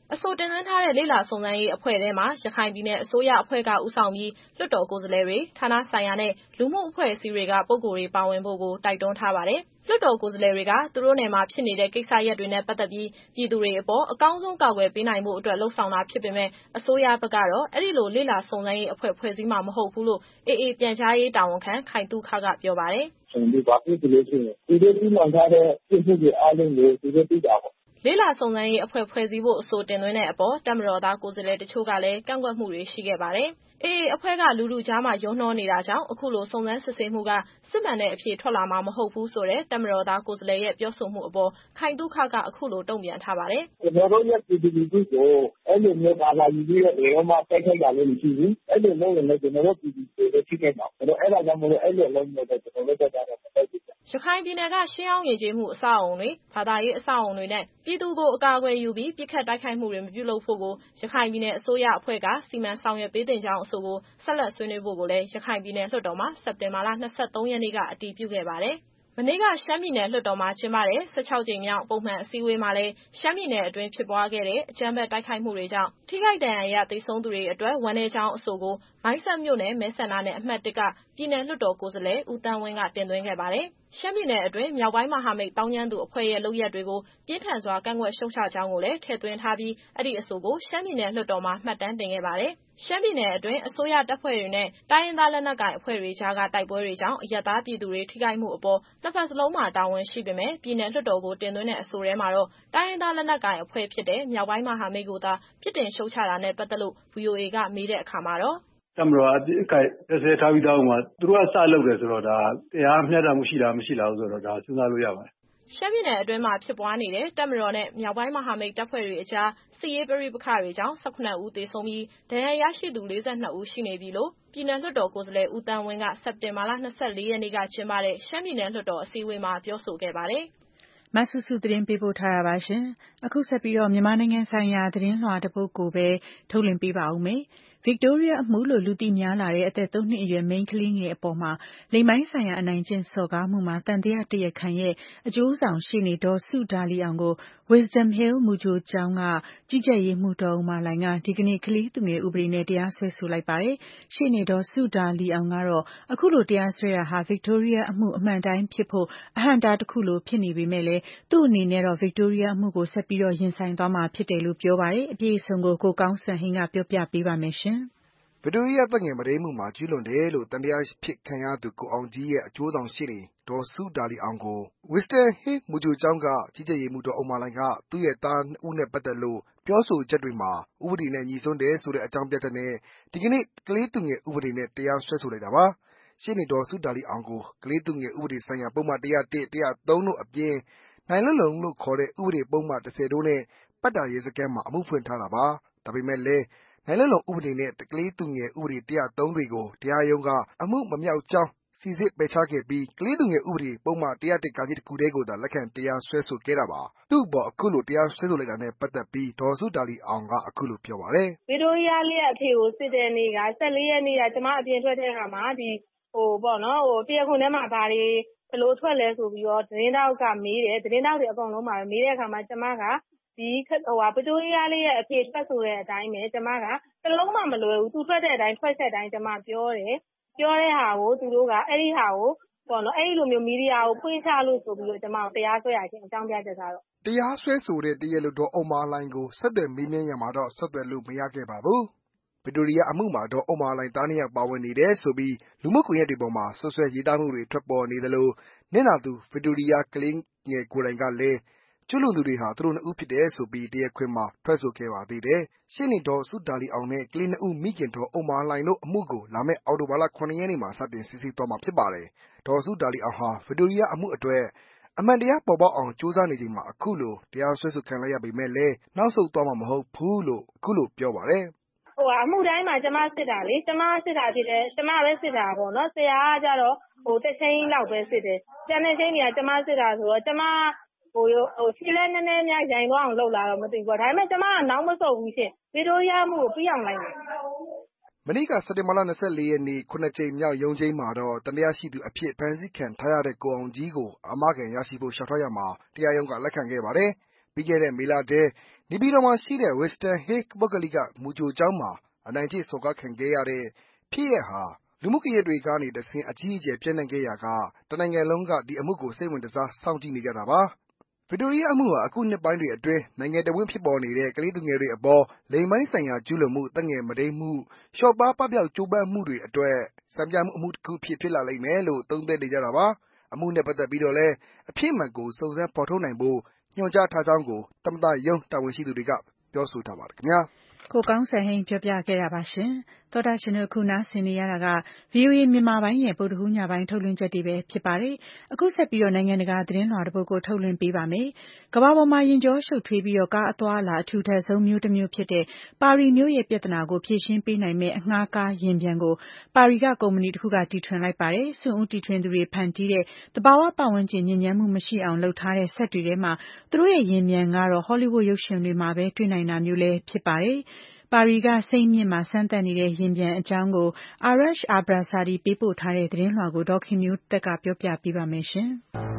အဆိုတင်သွင်းထားတဲ့လေ့လာစုံစမ်းရေးအဖွဲ့ထဲမှာရခိုင်ပြည်နယ်အစိုးရအဖွဲ့ကဦးဆောင်ပြီးလွှတ်တော်ကိုယ်စားလှယ်တွေဌာနဆိုင်ရာနဲ့လူမှုအဖွဲ့အစည်းတွေကပုဂ္ဂိုလ်တွေပါဝင်ဖို့ကိုတိုက်တွန်းထားပါတယ်။လွှတ်တော်ကိုယ်စားလှယ်တွေကသူတို့နယ်မှာဖြစ်နေတဲ့ကိစ္စရပ်တွေနဲ့ပတ်သက်ပြီးပြည်သူတွေအပေါ်အကောင်းဆုံးကာကွယ်ပေးနိုင်ဖို့အတွက်လှုံ့ဆော်တာဖြစ်ပေမဲ့အစိုးရဘက်ကတော့အဲ့ဒီလိုလေ့လာစုံစမ်းရေးအဖွဲ့ဖွဲ့စည်းမှာမဟုတ်ဘူးလို့အေအေပြန်ကြားရေးတာဝန်ခံခိုင်သုခကပြောပါတယ်။ဒီဘာဖြစ်လို့လဲဆိုရင်ဒီလိုပြီးမှန်ထားတဲ့ပြည်သူတွေအားလုံးကိုဒီလိုသိတာပေါ့လေ့လာစုံစမ်းရေးအဖွဲ့ဖွဲ့စည်းဖို့အဆိုတင်သွင်းတဲ့အပေါ်တပ်မတော်သားကိုယ်စားလှယ်တချို့ကလည်းကန့်ကွက်မှုတွေရှိခဲ့ပါတယ်။အေအေအဖွဲ့ကလူလူကြားမှာယုံနှောနေတာကြောင့်အခုလိုစုံစမ်းစစ်ဆေးမှုကစစ်မှန်တဲ့အဖြစ်ထွက်လာမှာမဟုတ်ဘူးဆိုတဲ့တပ်မတော်သားကိုယ်စားလှယ်ရဲ့ပြောဆိုမှုအပေါ်ခိုင်သုခကအခုလိုတုံ့ပြန်ထားပါတယ်။ကျွန်တော်တို့ရဲ့ပြည်သူလူထုကိုအဲ့လိုမျိုးပါလာယူပြီးတော့ဘယ်တော့မှတိုက်ခိုက်တာလည်းမရှိဘူး။အဲ့လိုမျိုးလည်းကျွန်တော်တို့ပြည်သူတွေထိခိုက်မှာ။အဲ့တော့အဲ့ဒါကြောင့်မလို့အဲ့လိုလုံးမျိုးတော့ကျွန်တော်တို့တက်တာတော့မတိုက်ဘူး။ရခိုင်ပြည်နယ်ကရှင်းအောင်ရည်ကြီးမှုအဆောက်အုံတွေဘာသာရေးအဆောက်အုံတွေနဲ့ပြည်သူကိုအကာအကွယ်ယူပြီးပြစ်ခတ်တိုက်ခိုက်မှုတွေမပြုလုပ်ဖို့ကိုရခိုင်ပြည်နယ်အစိုးရအဖွဲ့ကစီမံဆောင်ရွက်ပေးတင်ကြောင်းအဆိုကိုဆက်လက်ဆွေးနွေးဖို့ကိုလည်းရခိုင်ပြည်နယ်လွှတ်တော်မှာစက်တင်ဘာလ၂၃ရက်နေ့ကအတည်ပြုခဲ့ပါတယ်။မနေ့ကရှမ်းပြည်နယ်လွှတ်တော်မှာကျင်းပတဲ့၁၆ကြိမ်မြောက်ပုံမှန်အစည်းအဝေးမှာလည်းရှမ်းပြည်နယ်အတွင်းဖြစ်ပွားခဲ့တဲ့အကြမ်းဖက်တိုက်ခိုက်မှုတွေကြောင့်ထိခိုက်ဒဏ်ရာရသေဆုံးသူတွေအတွက်ဝမ်းနည်းကြောင်းအဆိုကိုမိုင်းဆတ်မြို့နယ်မဲဆန္ဒနယ်အမှတ်၁ကပြည်နယ်လွှတ်တော်ကိုယ်စားလှယ်ဦးတန်းဝင်းကတင်သွင်းခဲ့ပါတယ်။ရှမ်းပြည်နယ်အတွင်းမြောက်ပိုင်းမဟာမိတ်တောင်းကျမ်းသူအဖွဲ့ရဲ့လုပ်ရက်တွေကိုပြင်းထန်စွာကန့်ကွက်ရှုတ်ချကြောင်းကိုလည်းထည့်သွင်းထားပြီးအဲ့ဒီအဆိုကိုရှမ်းပြည်နယ်လွှတ်တော်မှာမှတ်တမ်းတင်ခဲ့ပါတယ်။ရှမ်းပြည်နယ်အတွင်းအစိုးရတပ်ဖွဲ့တွေနဲ့တိုင်းရင်းသားလက်နက်ကိုင်အဖွဲ့တွေကြားကတိုက်ပွဲတွေကြောင့်အရပ်သားပြည်သူတွေထိခိုက်မှုအပေါ်နှစ်ဖက်စလုံးမှာတာဝန်ရှိပေမဲ့ပြည်နယ်လွှတ်တော်ကိုတင်သွင်းတဲ့အဆိုထဲမှာတော့တိုင်းရင်းသားလက်နက်ကိုင်အဖွဲ့ဖြစ်တဲ့မြောက်ပိုင်းမဟာမိတ်ကိုသာပြစ်တင်ရှုတ်ချတာနဲ့ပတ်သက်လို့ ဗွီအိုအေကမေးတဲ့အခါမှာတော့တပ်မတော်အတိအခိုက်ဆဲထားပြီးသားဥမှာသူတို့ကစလုပ်တယ်ဆိုတော့ဒါတရားမျှတမှုရှိတာမရှိလားဆိုတော့ဒါစဉ်းစားလို့ရပါတယ်ရှမ်းပြည်နယ်အတွင်းမှာဖြစ်ပွားနေတဲ့တပ်မတော်နဲ့မြောက်ပိုင်းမဟာမိတ်တပ်ဖွဲ့တွေအကြားစစ်ရေးပဋိပက္ခတွေကြောင့်၁၈ဦးသေဆုံးပြီးဒဏ်ရာရရှိသူ၄၂ဦးရှိနေပြီလို့ပြည်နယ်လွှတ်တော်ကိုယ်စားလှယ်ဦးတန်းဝင်းကစက်တင်ဘာလ၂၄ရက်နေ့ကကျင်းပတဲ့ရှမ်းပြည်နယ်လွှတ်တော်အစည်းအဝေးမှာပြောဆိုခဲ့ပါတယ်။မဆုစုသတင်းပေးပို့ထားတာပါရှင်။အခုဆက်ပြီးတော့မြန်မာနိုင်ငံဆိုင်ရာသတင်းလွှာတစ်ပုဒ်ကိုပဲထုတ်လွှင့်ပေးပါဦးမယ်။ Victoria အမှုလို့လူသိများလာတဲ့အသက်သုံးနှစ်အရွယ်မိန်းကလေးငယ်အပေါ်မှာလိင်ပိုင်းဆိုင်ရာအနိုင်ကျင့်စော်ကားမှုမှာသံသယတရားခံရဲ့အကျိုးဆောင်ရှေ့နေဒေါ်စုဒါလီအောင်ကို Wisdom Hill မူကြိုကျောင်းကကြီးကြပ်ရေးမှူးဒေါ်ဥမာလှိုင်ကဒီကနေ့ကလေးသူငယ်ဥပဒေနဲ့တရားစွဲဆိုလိုက်ပါတယ်။ရှေ့နေဒေါ်စုဒါလီအောင်ကတော့အခုလိုတရားစွဲတာဟာ Victoria အမှုအမှန်တိုင်းဖြစ်ဖို့အဟန့်အတားတစ်ခုလိုဖြစ်နေပေမဲ့လည်းသူ့အနေနဲ့တော့ Victoria အမှုကိုဆက်ပြီးတော့ရင်ဆိုင်သွားမှာဖြစ်တယ်လို့ပြောပါတယ်။အပြည့်အစုံကိုကိုကောင်းစံဟိန်းကပြောပြပေးပါမယ်ရှင်။ဗစ်တိုးရီးယားသက်ငယ်မုဒိမ်းမှုမှာကျူးလွန်တယ်လို့သံသယဖြစ်ခံရသူကိုအောင်ကြီးရဲ့အကျိုးဆောင်ရှေ့နေဒေါ်စုဒါလီအောင်ကို Wisdom Hill မူကြိုကျောင်းကကြီးကြပ်ရေးမှူးဒေါ်ဥမာလှိုင်ကသူ့ရဲ့သားနှစ်ဦးနဲ့ပတ်သက်လို့ပြောဆိုချက်တွေမှာဥပဒေနဲ့ညှိစွန်းတယ်ဆိုတဲ့အကြောင်းပြချက်နဲ့ဒီကနေ့ကလေးသူငယ်ဥပဒေနဲ့တရားစွဲဆိုလိုက်တာပါ။ရှေ့နေဒေါ်စုဒါလီအောင်ကိုကလေးသူငယ်ဥပဒေဆိုင်ရာပုဒ်မ၁၀၁ ၁၀၃တို့အပြင်နိုင်လွတ်လုံလို့ခေါ်တဲ့ဥပဒေပုဒ်မ၁၀တို့နဲ့ပတ်တာရဲစခန်းမှာအမှုဖွင့်ထားတာပါ။ဒါပေမဲ့လည်းနိုင်လွတ်လုံဥပဒေနဲ့ကလေးသူငယ်ဥပဒေ၁၀၃တွေကိုတရားရုံးကအမှုမမြောက်ကြောင်းစီစစ်ပယ်ချခဲ့ပြီးကလေးသူငယ်ဥပဒေပုဒ်မ၁၀၁ တစ်ခုတည်းကိုသာလက်ခံတရားစွဲဆိုခဲ့တာပါ။သူ့အပေါ်အခုလိုတရားစွဲဆိုလိုက်တာနဲ့ပတ်သက်ပြီးဒေါ်စုဒါလီအောင်ကအခုလိုပြောပါတယ်။ဗစ်တိုးရီးယားလေးရဲ့အဖေကိုစစ်တဲ့နေ့က၁၄ရက်နေ့ကကျမအပြင်ထွက်တဲ့အခါမှာဒီဟိုပေါ့နော်ဟိုတရားခွင်ထဲမှာဘာတွေဘယ်လိုထွက်လဲဆိုပြီးတော့သတင်းတောက်ကမေးတယ်သတင်းတောက်တွေအကုန်လုံးမှာမေးတဲ့အခါမှာကျမကဒီဟိုဟာဗစ်တိုးရီးယားလေးရဲ့အဖေထွက်ဆိုတဲ့အတိုင်းပဲကျမကတလုံးမှမလွယ်ဘူးသူထွက်တဲ့အတိုင်းထွက်ချက်တိုင်းကျမပြောတယ်ပြောတဲ့ဟာကိုသူတို့ကအဲ့ဒီဟာကိုပေါ့နော်အဲ့ဒီလိုမျိုးမီဒီယာကိုဖွင့်ချလို့ဆိုပြီးတော့ကျမတို့တရားစွဲရခြင်းအကြောင်းပြချက်ကတော့တရားစွဲဆိုတဲ့တရားလိုဒေါ်အုံမာလှိုင်ကိုဆက်သွယ်မေးမြန်းရမှာတော့ဆက်သွယ်လို့မရခဲ့ပါဘူး။ဗစ်တိုးရီးယားအမှုမှာဒေါ်အုံမာလှိုင်သားနှစ်ယောက်ပါဝင်နေတယ်ဆိုပြီးလူမှုကွန်ရက်တွေပေါ်မှာဆွဆွဲရေးသားမှုတွေထွက်ပေါ်နေသလိုနင့်နာသူဗစ်တိုးရီးယားကလေးငယ်ကိုယ်တိုင်ကလည်းကျူးလွန်သူတွေဟာသူတို့နှစ်ဦးဖြစ်တယ်ဆိုပြီးတရားခွင်မှာထွက်ဆိုခဲ့ပါသေးတယ်။ရှေ့နေဒေါ်စုဒါလီအောင်နဲ့ကလေးနှစ်ဦးမိခင်ဒေါ်အုံမာလှိုင်တို့အမှုကိုလာမယ့်အောက်တိုဘာလ၇ရက်နေ့မှာစတင်စစ်ဆေးသွားမှာဖြစ်ပါတယ်။ဒေါ်စုဒါလီအောင်ဟာဗစ်တိုးရီးယားအမှုအတွက်အမှန်တရားပေါ်ပေါက်အောင်ကြိုးစားနေချိန်မှာအခုလိုတရားစွဲဆိုခံလိုက်ရပေမဲ့လည်းနောက်ဆုတ်သွားမှာမဟုတ်ဘူးလို့အခုလိုပြောပါတယ်။ဟိုအမှုတိုင်းမှာကျမစစ်တာလေကျမစစ်တာဖြစ်တယ်ကျမပဲစစ်တာပေါ့နော်ဆရာကကြတော့ဟိုတစ်ချိန်လောက်ပဲစစ်တယ်ကျန်တဲ့ချိန်တွေကကျမစစ်တာဆိုတော့ကျမဟိုဟိုစီလဲနည်းနည်းများရိုင်သွားအောင်လုပ်လာတော့မသိဘူးပေါ့ဒါပေမဲ့ကျမကနောက်မဆုတ်ဘူးရှင်ဗစ်တိုးရီးယားမှုကိုပြီးအောင်လိုက်တယ်မနေ့ကစက်တင်ဘာလ၂၄ရက်နေ့ခုနှစ်ကြိမ်မြောက်ရုံးချိန်းမှာတော့တန်တရားရှိသူအဖြစ်ဖမ်းဆီးခံထားရတဲ့ကိုအောင်ကြီးကိုအာမခံရရှိဖို့လျှောက်ထားရမှာတရားရုံးကလက်ခံခဲ့ပါတယ်။ပြီးခဲ့တဲ့မေလထဲနေပြည်တော်မှာရှိတဲ့ Wisdom Hill ပုဂ္ဂလိကမူကြိုကျောင်းမှာအနိုင်ကျင့်စော်ကားခံခဲ့ရတဲ့ဖြစ်ရပ်ဟာလူမှုကွန်ရက်တွေကနေတဆင့်အကြီးအကျယ်ပြန့်နှံ့ခဲ့ရာကတနိုင်ငံလုံးကဒီအမှုကိုစိတ်ဝင်တစားစောင့်ကြည့်နေကြတာပါ။ ဗစ်တိုးရီးယားအမှုဟာအခုနှစ်ပိုင်းတွေအတွင်းနိုင်ငံတဝန်းဖြစ်ပေါ်နေတဲ့ကလေးသူငယ်တွေအပေါ်လိင်ပိုင်းဆိုင်ရာကျူးလွန်မှု၊သက်ငယ်မုဒိမ်းမှု၊လျော့ပါးပပျောက်ကြိုးပမ်းမှုတွေအတွက်စံပြမှုအမှုတစ်ခုအဖြစ်ဖြစ်လာလိမ့်မယ်လို့သုံးသပ်နေကြတာပါ။အမှုနဲ့ပတ်သက်ပြီးတော့လည်းအဖြစ်မှန်ကိုစုံစမ်းဖော်ထုတ်နိုင်ဖို့ညွှန်ကြားထားကြောင်းကိုသမ္မတရုံးတာဝန်ရှိသူတွေကပြောဆိုထားပါတယ်ခင်ဗျာ။ကိုကောင်းစံဟိန်းပြောပြခဲ့တာပါရှင်။သောတာရှင်တို့ခုနားဆင်နေရတာက ဗွီအိုအေ မြန်မာပိုင်းရဲ့ဗုဒ္ဓဟူးညပိုင်းထုတ်လွှင့်ချက်တွေပဲဖြစ်ပါတယ်။အခုဆက်ပြီးတော့နိုင်ငံတကာသတင်းလွှာတစ်ပုဒ်ကိုထုတ်လွှင့်ပေးပါမယ်။ကမ္ဘာပေါ်မှာရင်ကြောရှုပ်ထွေးပြီးတော့ကားအသွားအလာအထူထပ်ဆုံးမြို့တစ်မြို့ဖြစ်တဲ့ပါရီမြို့ရဲ့ပြဿနာကိုဖြေရှင်းပေးနိုင်မဲ့အငှားကားယာဉ်ပျံကိုပါရီကကုမ္ပဏီတစ်ခုကတီထွင်လိုက်ပါတယ်။စွန့်ဦးတီထွင်သူတွေဖန်တီးတဲ့သဘာဝပတ်ဝန်းကျင်ညစ်ညမ်းမှုမရှိအောင်လုပ်ထားတဲ့စက်တွေထဲမှာသူတို့ရဲ့ယာဉ်ပျံကတော့ဟောလိဝုဒ်ရုပ်ရှင်တွေမှာပဲတွေ့နိုင်တာမျိုးလည်းဖြစ်ပါတယ်။ပါရီကစိတ်မြင့်မှာစမ်းသပ်နေတဲ့ရင်ပြန်အကြောင်းကို Arash Abrasadi ပေးပို့ထားတဲ့သတင်းလွှာကိုဒေါခင်မျိုးသက်ကပြောပြပေးပါမယ်ရှင်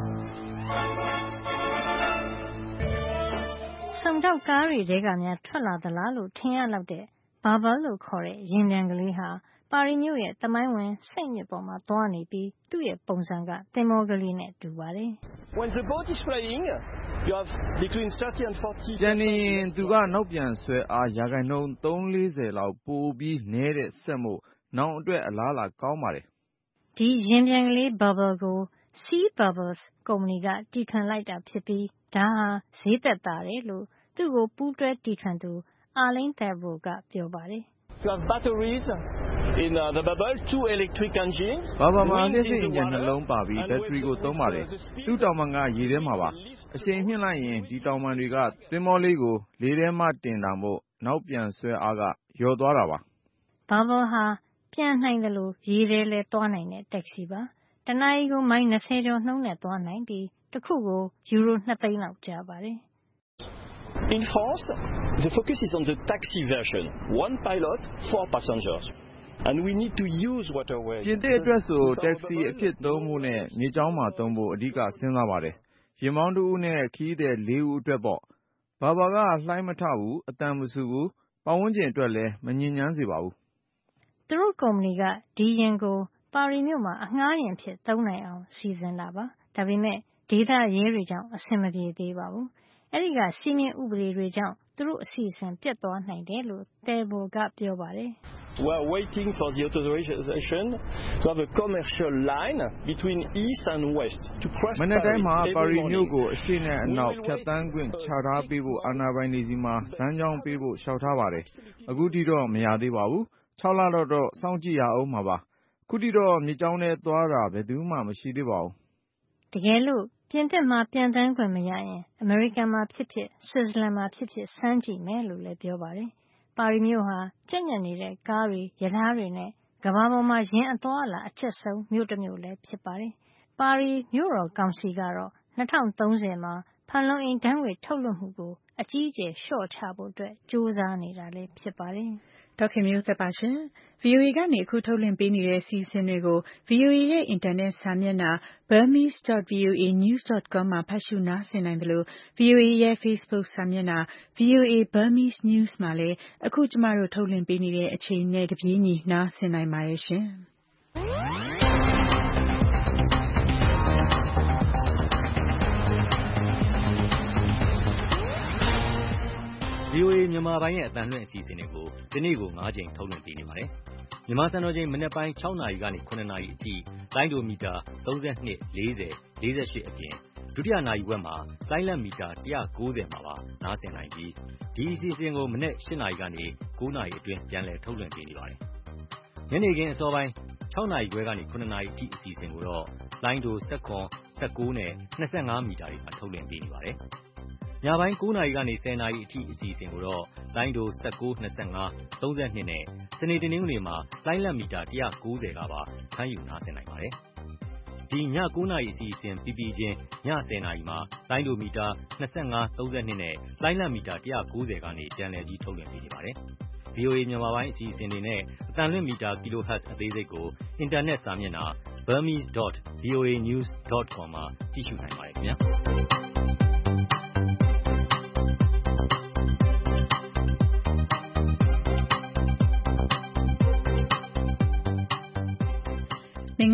။ဆုံတောက်ကားတွေထဲကများထွက်လာသလားလို့ထင်ရလောက်တဲ့ Bubble လို့ခေါ်တဲ့ရင်ပြန်ကလေးဟာပါရီမြို့ရဲ့သမိုင်းဝင်စိတ်မြစ်ပေါ်မှာသွားနေပြီးသူ့ရဲ့ပုံစံကသင်္ဘောကလေးနဲ့တူပါတယ်။ When the boat is flying, you have between thirty and forty. ပြန်နေရင်သူကနောက်ပြန်ဆွဲအားရာခိုင်နှုန်းသုံးလေးဆယ်လောက်ပိုပြီးနည်းတဲ့စက်မို့နောင်အတွက်အလားအလာကောင်းပါတယ်။ဒီရင်ပြန်ကလေး Bubble ကို Sea Bubbles ကုမ္ပဏီကတီထွင်လိုက်တာဖြစ်ပြီးဒါဟာဈေးသက်သာတယ်လို့သူ့ကိုပူးတွဲတီထွင်သူ Arlene Thelbo ကပြောပါတယ်။ You have batteries in uh, the Bubble, two electric engines. ဘာဘာမှာလျှပ်စစ်အင်ဂျင်နှလုံးပါပြီးဘက်ထရီကိုသုံးပါတယ်။သူ့တောင်ပံကရေထဲမှာပါ။အရှိန်မြင့်လိုက်ရင်ဒီတောင်ပံတွေကသင်္ဘောလေးကိုလေထဲမှတင်တာမို့နောက်ပြန်ဆွဲအားကလျော့သွားတာပါ။ Bubble ဟာပြန်နိုင်တယ်လို့ရေထဲလဲသွားနိုင်တဲ့ taxi ပါ။တနာရီကိုမိုင်၂၀ကျော်နှုန်းနဲ့သွားနိုင်ပြီးတစ်ခုကိုယူရိုနှစ်သိန်းလောက်ကျပါတယ်။ In France, the focus is on the taxi version. One pilot, four passengers. And we need to use waterways. ပြင်သစ်အတွက်ဆို taxi အဖြစ်သုံးဖို့နဲ့မြေကြောင်းမှာသုံးဖို့အဓိကစဉ်းစားပါတယ်။ရင်မောင်းတစ်ဦးနဲ့ခရီးသည်လေးဦးအတွက်ပေါ့။ဘာဘာကလှိုင်းမထဘူးအတန်မဆူဘူးပတ်ဝန်းကျင်အတွက်လည်းမညစ်ညမ်းစေပါဘူး။သူတို့ကုမ္ပဏီကဒီရင်ကိုပါရီမြို့မှာအငှားယာဉ်ဖြစ်သုံးနိုင်အောင်စီစဉ်တာပါ။ဒါပေမဲ့ဒေသရဲတွေကြောင့်အဆင်မပြေသေးပါဘူး။အဲဒီကစီမင်းဥပဒေတွေကြောင့်သူတို့အစီအစဉ်ပြတ်သွားနိုင်တယ်လို့ Thelbo ကပြောပါတယ်။ We are waiting for the authorization to have a commercial line between east and west to cross. မနေ့တိုင်းမှာပါရီမြို့ကိုအရှေ့နဲ့အနောက်ဖြတ်သန်းခွင့်ချထားပေးဖို့အာဏာပိုင်တွေစီမှာလမ်းကြောင်းပေးဖို့လျှောက်ထားပါတယ်။အခုထိတော့မရသေးပါဘူး။ခြောက်လတော့တော့စောင့်ကြည့်ရအောင်ပါပါ။ခုထိတော့မြေကြောင်းထဲသွားတာဘယ်သူမှမရှိသေးပါဘူး။တကယ်လို့ပြင်သစ်မှာပြန်တန်းခွင့်မရရင်အမေရိကန်မှာဖြစ်ဖြစ်ဆွစ်ဇာလန်မှာဖြစ်ဖြစ်စမ်းကြည့်မယ်လို့လည်းပြောပါတယ်။ပါရီမြို့ဟာကျက်ညက်နေတဲ့ကားတွေရထားတွေနဲ့ကမ္ဘာပေါ်မှာယာဉ်အသွားအလာအကျက်ဆုံးမြို့တစ်မြို့လည်းဖြစ်ပါတယ်။ပါရီမြို့တော်ကောင်စီကတော့၂၀၃၀မှာဖန်လုံအိမ်ဓာတ်ငွေ့ထုတ်လွှတ်မှုကိုအကြီးအကျယ်လျှော့ချဖို့အတွက်ကြိုးစားနေတာလည်းဖြစ်ပါတယ်။ဒေါခင်မျိုးသက်ပါရှင်။ V O A ကနေအခုထုတ်လွှင့်ပေးနေတဲ့အစီအစဉ်တွေကို V O A ရဲ့အင်တာနက်စာမျက်နှာ burmese dot voa news dot com မှာဖတ်ရှုနားဆင်နိုင်တယ်လို့ V O A ရဲ့ Facebook စာမျက်နှာ V O A Burmese News မှာလည်းအခုကျမတို့ထုတ်လွှင့်ပေးနေတဲ့အချိန်နဲ့တပြေးညီနားဆင်နိုင်ပါတယ်ရှင်။ V O A မြန်မာပိုင်းရဲ့အသံလွှင့်အစီအစဉ်တွေကိုဒီနေ့ကို၅ချိန်ထုတ်လွှင့်ပေးနေပါတယ်။မြန်မာစံတော်ချိန်မနက်ပိုင်း၆နာရီကနေ၇နာရီအထိလိုင်းဒိုမီတာ၃၂ ၄၀ ၄၈အပြင်ဒုတိယနာရီဝက်မှာလိုင်းလံမီတာ၁၉၀မှာပါနားဆင်နိုင်ပြီးဒီအစီအစဉ်ကိုမနက်၈နာရီကနေ၉နာရီအတွင်းပြန်လည်ထုတ်လွှင့်ပေးနေပါတယ်။ညနေခင်းအစောပိုင်း၆နာရီခွဲကနေ၇နာရီအထိအစီအစဉ်ကိုတော့လိုင်းဒို၁၇ ၁၉နဲ့၂၅မီတာတွေမှာထုတ်လွှင့်ပေးနေပါတယ်။ညပိုင်း၉နာရီကနေ၁၀နာရီအထိအစီအစဉ်ကိုတော့လိုင်းဒို၁၉ ၂၅ ၃၂နဲ့စနေတနင်္ဂနွေမှာလိုင်းလံမီတာ၁၉၀ကပါဖမ်းယူနားဆင်နိုင်ပါတယ်။ဒီည၉နာရီအစီအစဉ်ပြီးပြီးချင်းည၁၀နာရီမှာလိုင်းဒိုမီတာ၂၅ ၃၂နဲ့လိုင်းလံမီတာ၁၉၀ကနေပြန်လည်ပြီးထုတ်လွှင့်ပေးနေပါတယ်။ V O A မြန်မာပိုင်းအစီအစဉ်တွေနဲ့အသံလွှင့်မီတာ kilohertz အသေးစိတ်ကိုအင်တာနက်စာမျက်နှာ burmese dot voa news dot com မှာကြည့်ရှုနိုင်ပါတယ်ခင်ဗျာ။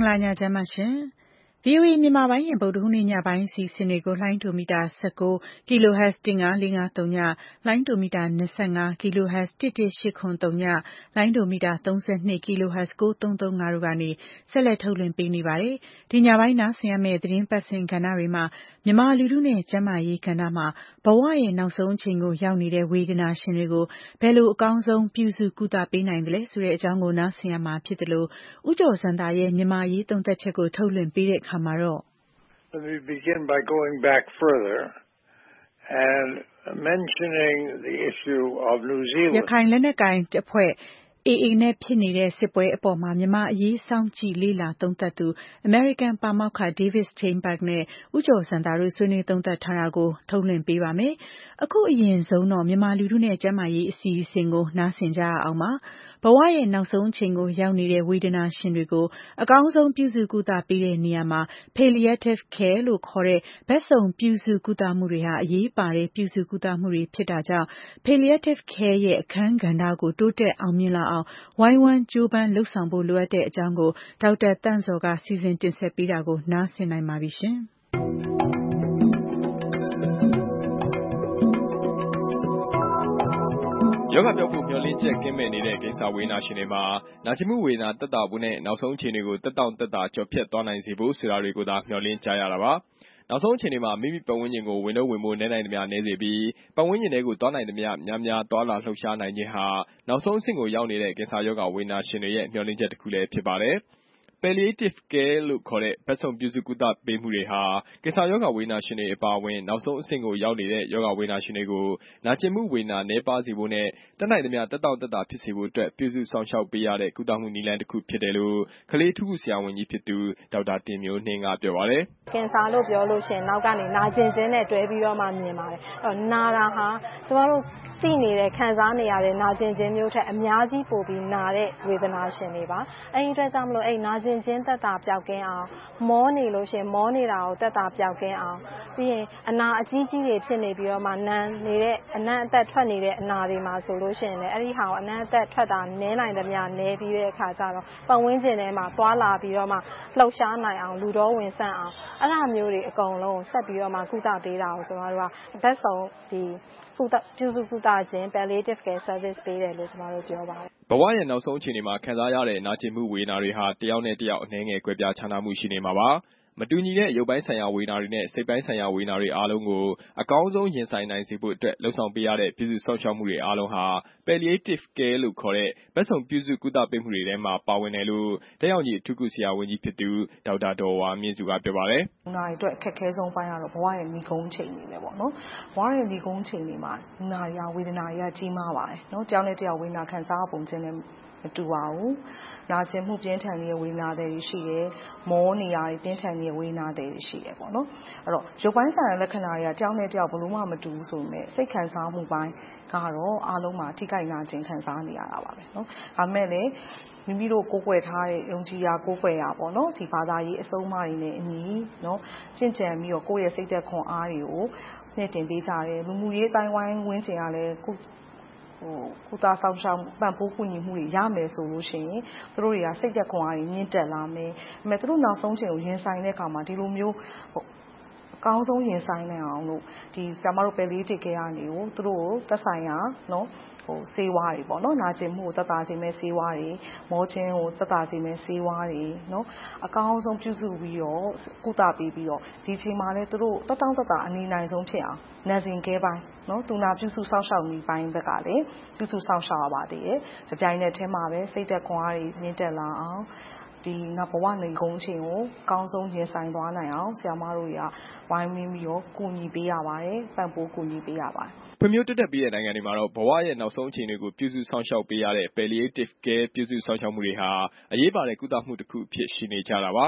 ္ဂလာညချမ်းပါရှင်။ဗွီအိုအေမြန်မာပိုင်းရဲ့ဗုဒ္ဓဟူးနေ့ညပိုင်းအစီအစဉ်တွေကိုလှိုင်းတူမီတာ၁၉ kHz တစ်ငါးလေးငါးသုံးည၊လှိုင်းတူမီတာ၂၅ kHz တစ်တစ်ရှစ်ခွန်သုံးည၊လှိုင်းတူမီတာ၃၂ kHz ကိုးသုံးသုံးငါတို့ကနေဆက်လက်ထုတ်လွှင့်ပေးနေပါတယ်။ဒီညပိုင်းနားဆင်ရမယ့်သတင်းပတ်စဉ်ကဏ္ဍတွေမှာမြန်မာလူထုနဲ့ကျန်းမာရေးကဏ္ဍမှာဘဝရဲ့နောက်ဆုံးအချိန်ကိုရောက်နေတဲ့ဝေဒနာရှင်တွေကိုဘယ်လိုအကောင်းဆုံးပြုစုကုသပေးနိုင်သလဲဆိုတဲ့အကြောင်းကိုနားဆင်ရမှာဖြစ်တယ်လို့ဦးကျော်ဇံသာရဲ့မြန်မာရေးသုံးသပ်ချက်ကိုထုတ်လွှင့်ပေးတဲ့အခါမှာတော့ Let me begin by going back further and mentioning the issue of New Zealand. ရခိုင်လက်နက်ကိုင်အဖွဲ့အေအေနဲ့ဖြစ်နေတဲ့စစ်ပွဲအပေါ်မှာမြန်မာအရေးစောင့်ကြည့်လေ့လာသုံးသပ်သူအမေရိကန်ပါမောက္ခ David Steinberg နဲ့ဦးကျော်ဇံသာတို့ဆွေးနွေးသုံးသပ်ထားတာကိုထုတ်လွှင့်ပေးပါမယ်။အခုအရင်ဆုံးတော့မြန်မာလူထုနဲ့ကျန်းမာရေးအစီအစဉ်ကိုနားဆင်ကြရအောင်ပါ။ဘဝရဲ့နောက်ဆုံးအချိန်ကိုရောက်နေတဲ့ဝေဒနာရှင်တွေကိုအကောင်းဆုံးပြုစုကုသပေးတဲ့နေရာမှာ palliative care လို့ခေါ်တဲ့ဘက်စုံပြုစုကုသမှုတွေဟာအရေးပါတဲ့ပြုစုကုသမှုတွေဖြစ်တာကြောင့် palliative care ရဲ့အခန်းကဏ္ဍကိုတိုးတက်အောင်မြင်လာအောင်ဝိုင်းဝန်းကြိုးပမ်းလုပ်ဆောင်ဖို့လိုအပ်တဲ့အကြောင်းကိုဒေါက်တာသန့်ဇော်ကစီစဉ်တင်ဆက်ပေးတာကိုနားဆင်နိုင်ပါပြီရှင်။ယောဂပြောက်ဖို့မျှော်လင့်ချက်ကင်းမဲ့နေတဲ့ကိစ္စဝေဒနာရှင်တွေမှာနာကျင်မှုဝေဒနာတက်တာဖို့နဲ့နောက်ဆုံးအခြေအနေကိုတက်တောင့်တက်တာကြော်ဖြတ်သွားနိုင်စေဖို့ဆိုတာတွေကိုသာမျှော်လင့်ကြရတာပါ။နောက်ဆုံးအခြေအနေမှာမိမိပတ်ဝန်းကျင်ကိုဝင်တော့ဝင်ဖို့နဲနိုင်သမျှနဲစေပြီးပတ်ဝန်းကျင်တွေကိုသွားနိုင်သမျှများများသွားလာလှုပ်ရှားနိုင်ခြင်းဟာနောက်ဆုံးအဆင့်ကိုရောက်နေတဲ့ကင်ဆာရောဂါဝေဒနာရှင်တွေရဲ့မျှော်လင့်ချက်တစ်ခုလည်းဖြစ်ပါတယ်။ palliative care လို့ခေါ်တဲ့ဘက်စုံပြုစုကုသပေးမှုတွေဟာကင်ဆာရောဂါဝေဒနာရှင်တွေအပါအဝင်နောက်ဆုံးအဆင့်ကိုရောက်နေတဲ့ရောဂါဝေဒနာရှင်တွေကိုနာကျင်မှုဝေဒနာနည်းပါးစေဖို့နဲ့တက်နိုင်သမျှတက်တောင့်တက်တာဖြစ်စေဖို့အတွက်ပြုစုဆောင်ရှောက်ပေးရတဲ့ကုသမှုနည်းလမ်းတစ်ခုဖြစ်တယ်လို့ကလေးထုခုဆရာဝန်ကြီးဖြစ်သူဒေါက်တာတင်မျိုးနှင်းကပြောပါတယ်။ကင်ဆာလို့ပြောလို့ရှိရင်နောက်ကနေနာကျင်ခြင်းနဲ့တွဲပြီးတော့မှမြင်ပါတယ်။အဲ့တော့နာတာဟာကျမတို့သိနေတဲ့ခံစားနေရတဲ့နာကျင်ခြင်းမျိုးထက်အများကြီးပိုပြီးနာတဲ့ဝေဒနာရှင်တွေပါ။အဲဒီအတွက်ကြောင့်မလို့အဲ့နာကျင်ခြင်းသက်သာပျောက်ကင်းအောင်မောနေလို့ရှိရင်မောနေတာကိုသက်သာပျောက်ကင်းအောင်ပြီးရင်အနာအကြီးကြီးတွေဖြစ်နေပြီးတော့မှနမ်းနေတဲ့အနံ့အသက်ထွက်နေတဲ့အနာတွေမှာဆိုလို့ရှိရင်လည်းအဲ့ဒီဟာကိုအနံ့အသက်ထွက်တာနည်းနိုင်သမျှနည်းပြီးတဲ့အခါကျတော့ပတ်ဝန်းကျင်ထဲမှာသွားလာပြီးတော့မှလှုပ်ရှားနိုင်အောင်လူတော်ဝင်ဆန့်အောင်အဲ့ဒါမျိုးတွေအကုန်လုံးဆက်ပြီးတော့မှကုသပေးတာကိုကျွန်တော်တို့ကဘက်ဆုံးဒီကုသပြုစုကုသခြင်း palliative care service ပေးတယ်လို့ကျွန်တော်တို့ပြောပါတယ်ဘဝရဲ့နောက်ဆုံးအခြေအနေမှာခံစားရတဲ့နာကျင်မှုဝေဒနာတွေဟာတယောက်နဲ့တယောက်အနည်းငယ်ကွဲပြားခြားနားမှုရှိနေမှာပါမတူညီတဲ့ရုပ်ပိုင်းဆိုင်ရာဝေဒနာတွေနဲ့စိတ်ပိုင်းဆိုင်ရာဝေဒနာတွေအားလုံးကိုအကောင်းဆုံးရင်ဆိုင်နိုင်စေဖို့အတွက်လှုံ့ဆော်ပေးရတဲ့ပြုစုဆောင်ရှောက်မှုတွေအားလုံးဟာ palliative care လို့ခေါ်တဲ့ဘက်စုံပြုစုကုသပေးမှုတွေထဲမှာပါဝင်တယ်လို့တက်ရောက်ကြီးအထူးကုဆရာဝန်ကြီးဖြစ်သူဒေါက်တာဒေါ်ဝါမြင့်စုကပြောပါတယ်။လူနာတွေအတွက်အခက်အခဲဆုံးပိုင်းကတော့ဘဝရဲ့မိကုန်းချိန်တွေပဲပေါ့နော်။ဘဝရဲ့မိကုန်းချိန်တွေမှာလူနာတွေကဝေဒနာတွေကကြီးမားပါတယ်နော်။တယောက်နဲ့တယောက်ဝေဒနာခံစားပုံချင်းနဲ့မတူပါဘူး။နာကျင်မှုပြင်းထန်တဲ့ဝေဒနာတွေရှိတယ်။မောနေရတဲ့ပြင်းထန်တဲ့ဝေဒနာတွေရှိတယ်ပေါ့နော်။အဲ့တော့ရုပ်ပိုင်းဆိုင်ရာလက္ခဏာတွေကတယောက်နဲ့တယောက်ဘယ်လိုမှမတူဘူးဆိုပေမဲ့စိတ်ခံစားမှုပိုင်းကတော့အားလုံးမှာထိခိုက်နာကျင်ခံစားနေရတာပါပဲနော်။ဒါမဲ့လည်းမိမိတို့ကိုယ်ွယ်ထားတဲ့ယုံကြည်ရာကိုယ်ွယ်ရာပေါ့နော်ဒီဘာသာရေးအဆုံးအမတွေနဲ့အညီနော်ကျင့်ကြံပြီးတော့ကိုယ့်ရဲ့စိတ်သက်ခွန်အားတွေကိုမြင့်တင်ပေးကြတယ်လူမှုရေးတိုင်းဝိုင်းဝန်းကျင်ကလည်းကိုဟိုကုသဆောင်ရှောက်ပံ့ပိုးကူညီမှုတွေရမယ်ဆိုလို့ရှိရင်သူတို့တွေကစိတ်သက်ခွန်အားတွေမြင့်တက်လာမယ်။ဒါပေမဲ့သူတို့နောက်ဆုံးချိန်ကိုရင်ဆိုင်တဲ့အခါမှာဒီလိုမျိုးဟိုအကောင်းဆုံးရင်ဆိုင်နိုင်အောင်လို့ဒီဆရာမတို့ palliative care ကနေကိုသူတို့ကိုသက်ဆိုင်ရာနော်ဟိုဆေးဝါးတွေပေါ့နော်နာကျင်မှုကိုသက်သာစေမဲ့ဆေးဝါးတွေမောခြင်းကိုသက်သာစေမဲ့ဆေးဝါးတွေနော်အကောင်းဆုံးပြုစုပြီးတော့ကုသပေးပြီးတော့ဒီချိန်မှာလည်းသူတို့တတောင့်တတအနေနိုင်ဆုံးဖြစ်အောင် nursing care ပိုင်းနော်သူနာပြုစုစောင့်ရှောက်နေပိုင်းဘက်ကလည်းပြုစုစောင့်ရှောက်ရပါသေးတယ်။ဒီပြိုင်တဲ့ထဲမှာပဲစိတ်သက်ခွန်အားတွေမြင့်တက်လာအောင်ဒီငါဘဝနေကုန်းချိန်ကိုအကောင်းဆုံးရင်ဆိုင်သွားနိုင်အောင်ဆရာမတို့တွေကဝိုင်းဝန်းပြီးတော့ကူညီပေးရပါတယ်ပံ့ပိုးကူညီပေးရပါတယ်ဖွံ့ဖြိုးတက်တက်ပြီးတဲ့နိုင်ငံတွေမှာတော့ဘဝရဲ့နောက်ဆုံးအခြေအနေကိုပြုစုဆောင်ရှောက်ပေးရတဲ့ palliative care ပြုစုဆောင်ရှောက်မှုတွေဟာအရေးပါတဲ့ကုသမှုတစ်ခုအဖြစ်ရှိနေကြတာပါ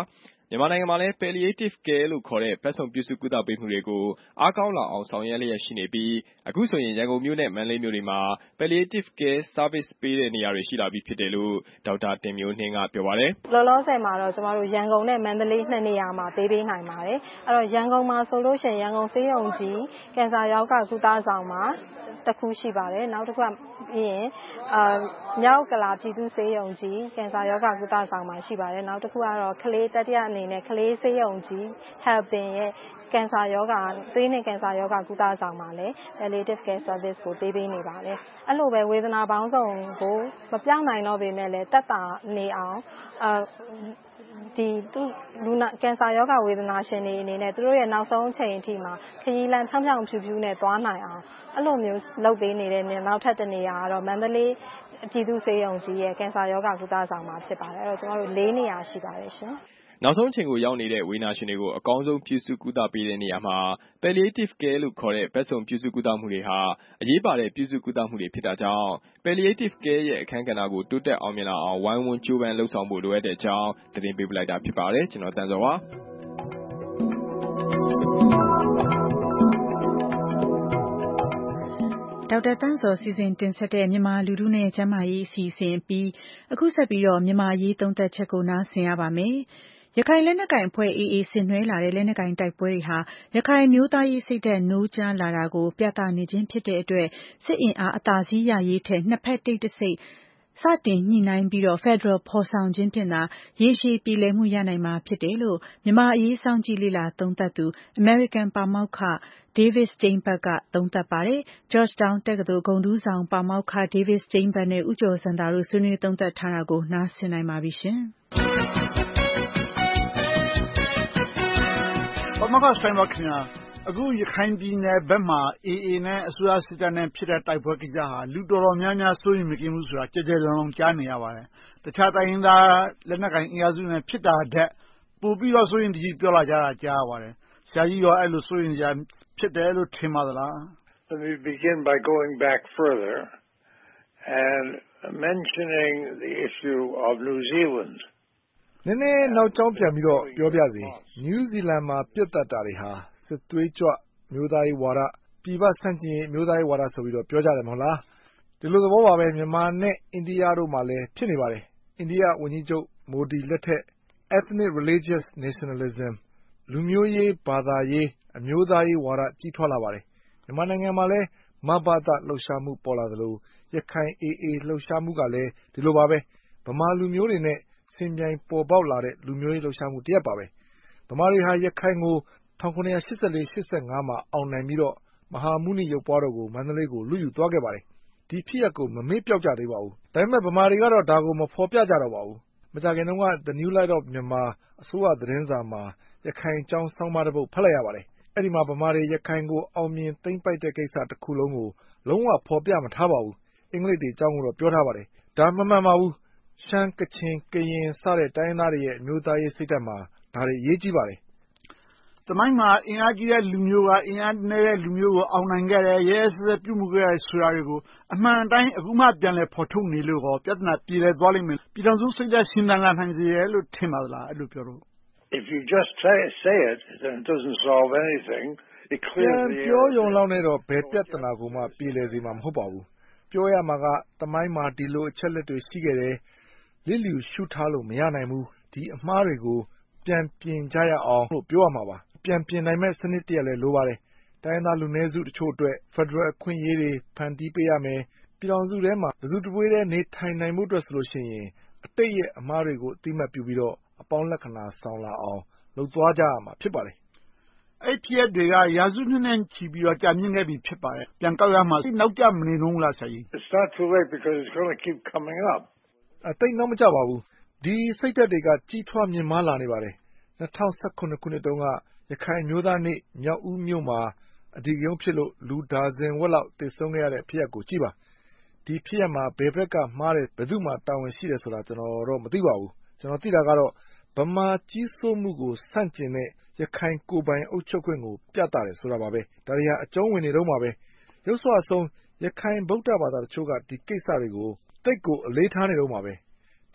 မြန်မာနိုင်ငံမှာလည်း palliative care လို့ခေါ်တဲ့ဘက်စုံပြုစုကုသပေးမှုတွေကိုအားကောင်းလာအောင်ဆောင်ရွက်လျက်ရှိနေပြီးအခုဆိုရင်ရန်ကုန်မြို့နဲ့မန္တလေးမြို့တွေမှာ palliative care service ပေးတဲ့နေရာတွေရှိလာပြီဖြစ်တယ်လို့ဒေါက်တာတင်မျိုးနှင်းကပြောပါတယ်။လောလောဆယ်မှာတော့ကျမတို့ရန်ကုန်နဲ့မန္တလေးနှစ်နေရာမှာပေးပေးနိုင်ပါတယ်။အဲ့တော့ရန်ကုန်မှာဆိုလို့ရှိရင်ရန်ကုန်ဆေးရုံကြီးကင်ဆာရောဂါကုသဆောင်မှာတစ်ခုရှိပါတယ်။နောက်တစ်ခုကပြီးရင်အာမြောက်ကလာပြည်သူ့ဆေးရုံကြီးကင်ဆာရောဂါကုသဆောင်မှာရှိပါတယ်။နောက်တစ်ခုကတော့ကလေးတတိယအနေနဲ့ကလေးဆေးရုံကြီး Helping ရဲ့ကင်ဆာရောဂါသွေးနဲ့ကင်ဆာရောဂါကုသဆောင်မှာလည်း palliative care service ကိုပေးပေးနေပါတယ်။အဲ့လိုပဲဝေဒနာပေါင်းစုံကိုမပြောင်းနိုင်တော့ပေမဲ့လည်းတက်တာနေအောင်အာဒီသူလူနာကင်ဆာရောဂါဝေဒနာရှင်တွေအနေနဲ့သူတို့ရဲ့နောက်ဆုံးအချိန်အထိမှာခရီးလမ်းဖြောင်းဖြောင်းဖြူဖြူနဲ့သွားနိုင်အောင်အဲ့လိုမျိုးလုပ်ပေးနေတဲ့နောက်ထပ်တစ်နေရာကတော့မန္တလေးပြည်သူ့ဆေးရုံကြီးရဲ့ကင်ဆာရောဂါကုသဆောင်မှာဖြစ်ပါတယ်အဲ့တော့ကျွန်တော်တို့၄နေရာရှိပါတယ်ရှင်နောက်ဆုံးအချိန်ကိုရောက်နေတဲ့ဝေဒနာရှင်တွေကိုအကောင်းဆုံးပြုစုကုသပေးတဲ့နေရာမှာ palliative care လို့ခေါ်တဲ့ဘက်စုံပြုစုကုသမှုတွေဟာအရေးပါတဲ့ပြုစုကုသမှုတွေဖြစ်တာကြောင့် palliative care ရဲ့အခန်းကဏ္ဍကိုတိုးတက်အောင်မြင်လာအောင်ဝိုင်းဝန်းကြိုးပမ်းလှုပ်ဆောင်ဖို့လိုအပ်တဲ့အကြောင်းသတင်းပေးပလိုက်တာဖြစ်ပါတယ်ကျွန်တော်တန်းစောပါဒေါက်တာတန်းစောစီစဉ်တင်ဆက်တဲ့မြန်မာလူထုနဲ့ကျန်းမာရေးအစီအစဉ်ပြီးအခုဆက်ပြီးတော့မြန်မာရေးသုံးသပ်ချက်ကိုနားဆင်ရပါမယ်။ရခိုင်လက်နက်ကိုင်အဖွဲ့ အေအေ ဆင်နွှဲလာတဲ့လက်နက်ကိုင်တိုက်ပွဲတွေဟာရခိုင်မျိုးသားရေးစိတ်ဓာတ်နိုးကြားလာတာကိုပြသနေခြင်းဖြစ်တဲ့အတွက်စစ်အင်အားအသာစီးရရေးထက်နှစ်ဖက်တိတ်တဆိတ်စတင်ညှိနှိုင်းပြီးတော့ Federal ဖော်ဆောင်ခြင်းဖြင့်သာရေရှည်ပြည်လည်မှုရနိုင်မှာဖြစ်တယ်လို့မြန်မာအရေးစောင့်ကြည့်လေ့လာသုံးသပ်သူ American ပါမောက္ခ David Steinberg ကသုံးသပ်ပါတယ်။ Georgetown တက္ကသိုလ်ဂုဏ်ထူးဆောင်ပါမောက္ခ David Steinberg နဲ့ဦးကျော်ဇံသာတို့ဆွေးနွေးသုံးသပ်ထားတာကိုနားဆင်နိုင်ပါပြီရှင်။ပါမောက္ခ Steinberg ခင်ဗျာအခုရခိုင်ပြည်နယ်ဘက်မှာ အေအေ နဲ့အစိုးရစစ်တပ်နဲ့ဖြစ်တဲ့တိုက်ပွဲကိစ္စဟာလူတော်တော်များများစိုးရိမ်မကင်းဘူးဆိုတာကြဲကြဲလုံးလုံးကြားနေရပါတယ်။တခြားတိုင်းရင်းသားလက်နက်ကိုင်အင်အားစုတွေနဲ့ဖြစ်တာတဲ့ပို့ပြီးတော့စိုးရိမ်တကြီးပြောလာကြတာကြားရပါတယ်။ဆရာကြီးရောအဲ့လိုစိုးရိမ်ကြဖြစ်တယ်လို့ထင်ပါသလား။ Let me begin by going back further and mentioning the issue of New Zealand. နည်းနည်းနောက်ကြောင်းပြန်ပြီးတော့ပြောပြစီနယူးဇီလန်မှာပြတ်တက်တာတွေဟာစစ်သွေးကြွမျိုးသားရေးဝါဒပြည်ပဆန့်ကျင်ရေးမျိုးသားရေးဝါဒဆိုပြီးတော့ပြောကြတယ်မဟုတ်လားဒီလိုသဘောပါပဲမြန်မာနဲ့အိန္ဒိယတို့မှာလည်းဖြစ်နေပါတယ်အိန္ဒိယဝန်ကြီးချုပ်မိုဒီလက်ထက် ethnic religious nationalism လူမျိုးရေးဘာသာရေးအမျိုးသားရေးဝါဒကြီးထွားလာပါတယ်မြန်မာနိုင်ငံမှာလည်းမဘာသာလှုပ်ရှားမှုပေါ်လာသလိုရခိုင် အေအေ လှုပ်ရှားမှုကလည်းဒီလိုပါပဲဗမာလူမျိုးတွေနဲ့စင်ပြိုင်ပေါ်ပေါက်လာတဲ့လူမျိုးရေးလှုပ်ရှားမှုတစ်ရပ်ပါပဲဗမာတွေဟာရခိုင်ကို၁၉၈၄ ၈၅မှာအောင်နိုင်ပြီးတော့မဟာမုနိရုပ်ပွားတော်ကိုမန္တလေးကိုလူယူသွားခဲ့ပါတယ်ဒီဖြစ်ရပ်ကိုမမေ့ပျောက်ကြသေးပါဘူးဒါပေမဲ့ဗမာတွေကတော့ဒါကိုမဖော်ပြကြတော့ပါဘူးမကြခင်တုန်းက The New Light of Myanmar အစိုးရသတင်းစာမှာရခိုင်အကြောင်းဆောင်းပါးတစ်ပုဒ်ဖတ်လိုက်ရပါတယ်အဲ့ဒီမှာဗမာတွေရခိုင်ကိုအောင်မြင်သိမ်းပိုက်တဲ့ကိစ္စတစ်ခုလုံးကိုလုံးဝဖော်ပြမထားပါဘူးအင်္ဂလိပ်တွေအကြောင်းကိုတော့ပြောထားပါတယ်ဒါမမှန်ပါဘူးရှမ်းကချင်ကရင်စတဲ့တိုင်းရင်းသားတွေရဲ့အမျိုးသားရေးစိတ်ဓာတ်မှာဒါတွေအရေးကြီးပါတယ်သမိုင်းမှာအင်အားကြီးတဲ့လူမျိုးကအင်အားနည်းတဲ့လူမျိုးကိုအောင်နိုင်ခဲ့တယ်ရဲရဲစက်စက်ပြုမှုခဲ့တယ်ဆိုတာတွေကိုအမှန်အတိုင်းအခုမှပြန်လည်ဖော်ထုတ်နေလို့တော့ပြဿနာပြေလည်သွားလိမ့်မယ်ပြည်တော်စုစိတ်ဓာတ်ရှင်းသန်လာနိုင်စေတယ်လို့ထင်ပါသလားအဲ့လိုပြောလို့ If you just say say it then it doesn't solve anything it clears the ပြောရုံလောက်နဲ့တော့ဘယ်ပြဿနာကိုမှပြေလည်စေမှာမဟုတ်ပါဘူးပြောရမှာကသမိုင်းမှာဒီလိုအချက်လက်တွေရှိခဲ့တယ်လစ်လျူရှုထားလို့မရနိုင်ဘူးဒီအမှားတွေကိုပြန်ပြင်ကြရအောင်လို့ပြောရမှာပါပြန်ပြင်နိုင်မဲ့စနစ်တရက်လည်းလိုပါတယ်တိုင်းသားလူနည်းစုတချို့အတွက် Federal အခွင့်အရေးတွေဖန်တီးပေးရမယ်ပြည်တော်စုထဲမှာတစုတပွေးထဲနေထိုင်နိုင်မှုအတွက်ဆိုလို့ရှိရင်အတိတ်ရဲ့အမှားတွေကိုအတိမတ်ပြုပြီးတော့အပေါင်းလက္ခဏာဆောင်လာအောင်လုပ်သွားကြရမှာဖြစ်ပါတယ်အဲ့ဖြစ်ရပ်တွေကရာစုနှစ်နဲ့ချီပြီးတော့ကြာမြင့်ခဲ့ပြီဖြစ်ပါတယ်ပြန်ကောက်ရမှာနောက်ကျမနေတော့ဘူးလားဆရာကြီး It's not too late because it's going to keep coming up အတိတ်နောက်မကျပါဘူးဒီစိတ်ဓာတ်တွေကကြီးထွားမြင့်မားလာနေပါတယ်၂၀၁၇ခုနှစ်တုန်းကရခိုင်မျိုးသားနေ့မြောက်ဦးမြို့မှာအဓိကရုဏ်းဖြစ်လို့လူဒါဇင်ဝက်လောက်သေဆုံးခဲ့ရတဲ့ဖြစ်ရပ်ကိုကြည့်ပါဒီဖြစ်ရပ်မှာဘယ်ဘက်ကမှားတယ်ဘယ်သူမှတာဝန်ရှိတယ်ဆိုတာကျွန်တော်တော့မသိပါဘူးကျွန်တော်သိတာကတော့ဗမာကြီးစိုးမှုကိုဆန့်ကျင်တဲ့ရခိုင်ကိုယ်ပိုင်အုပ်ချုပ်ခွင့်ကိုပြသတယ်ဆိုတာပါပဲဒါတွေဟာအကျုံးဝင်နေတော့မှာပဲရုပ်စွာအဆုံးရခိုင်ဗုဒ္ဓဘာသာတချို့ကဒီကိစ္စတွေကိုတိတ်ကိုအလေးထားနေတော့မှာပဲဒီ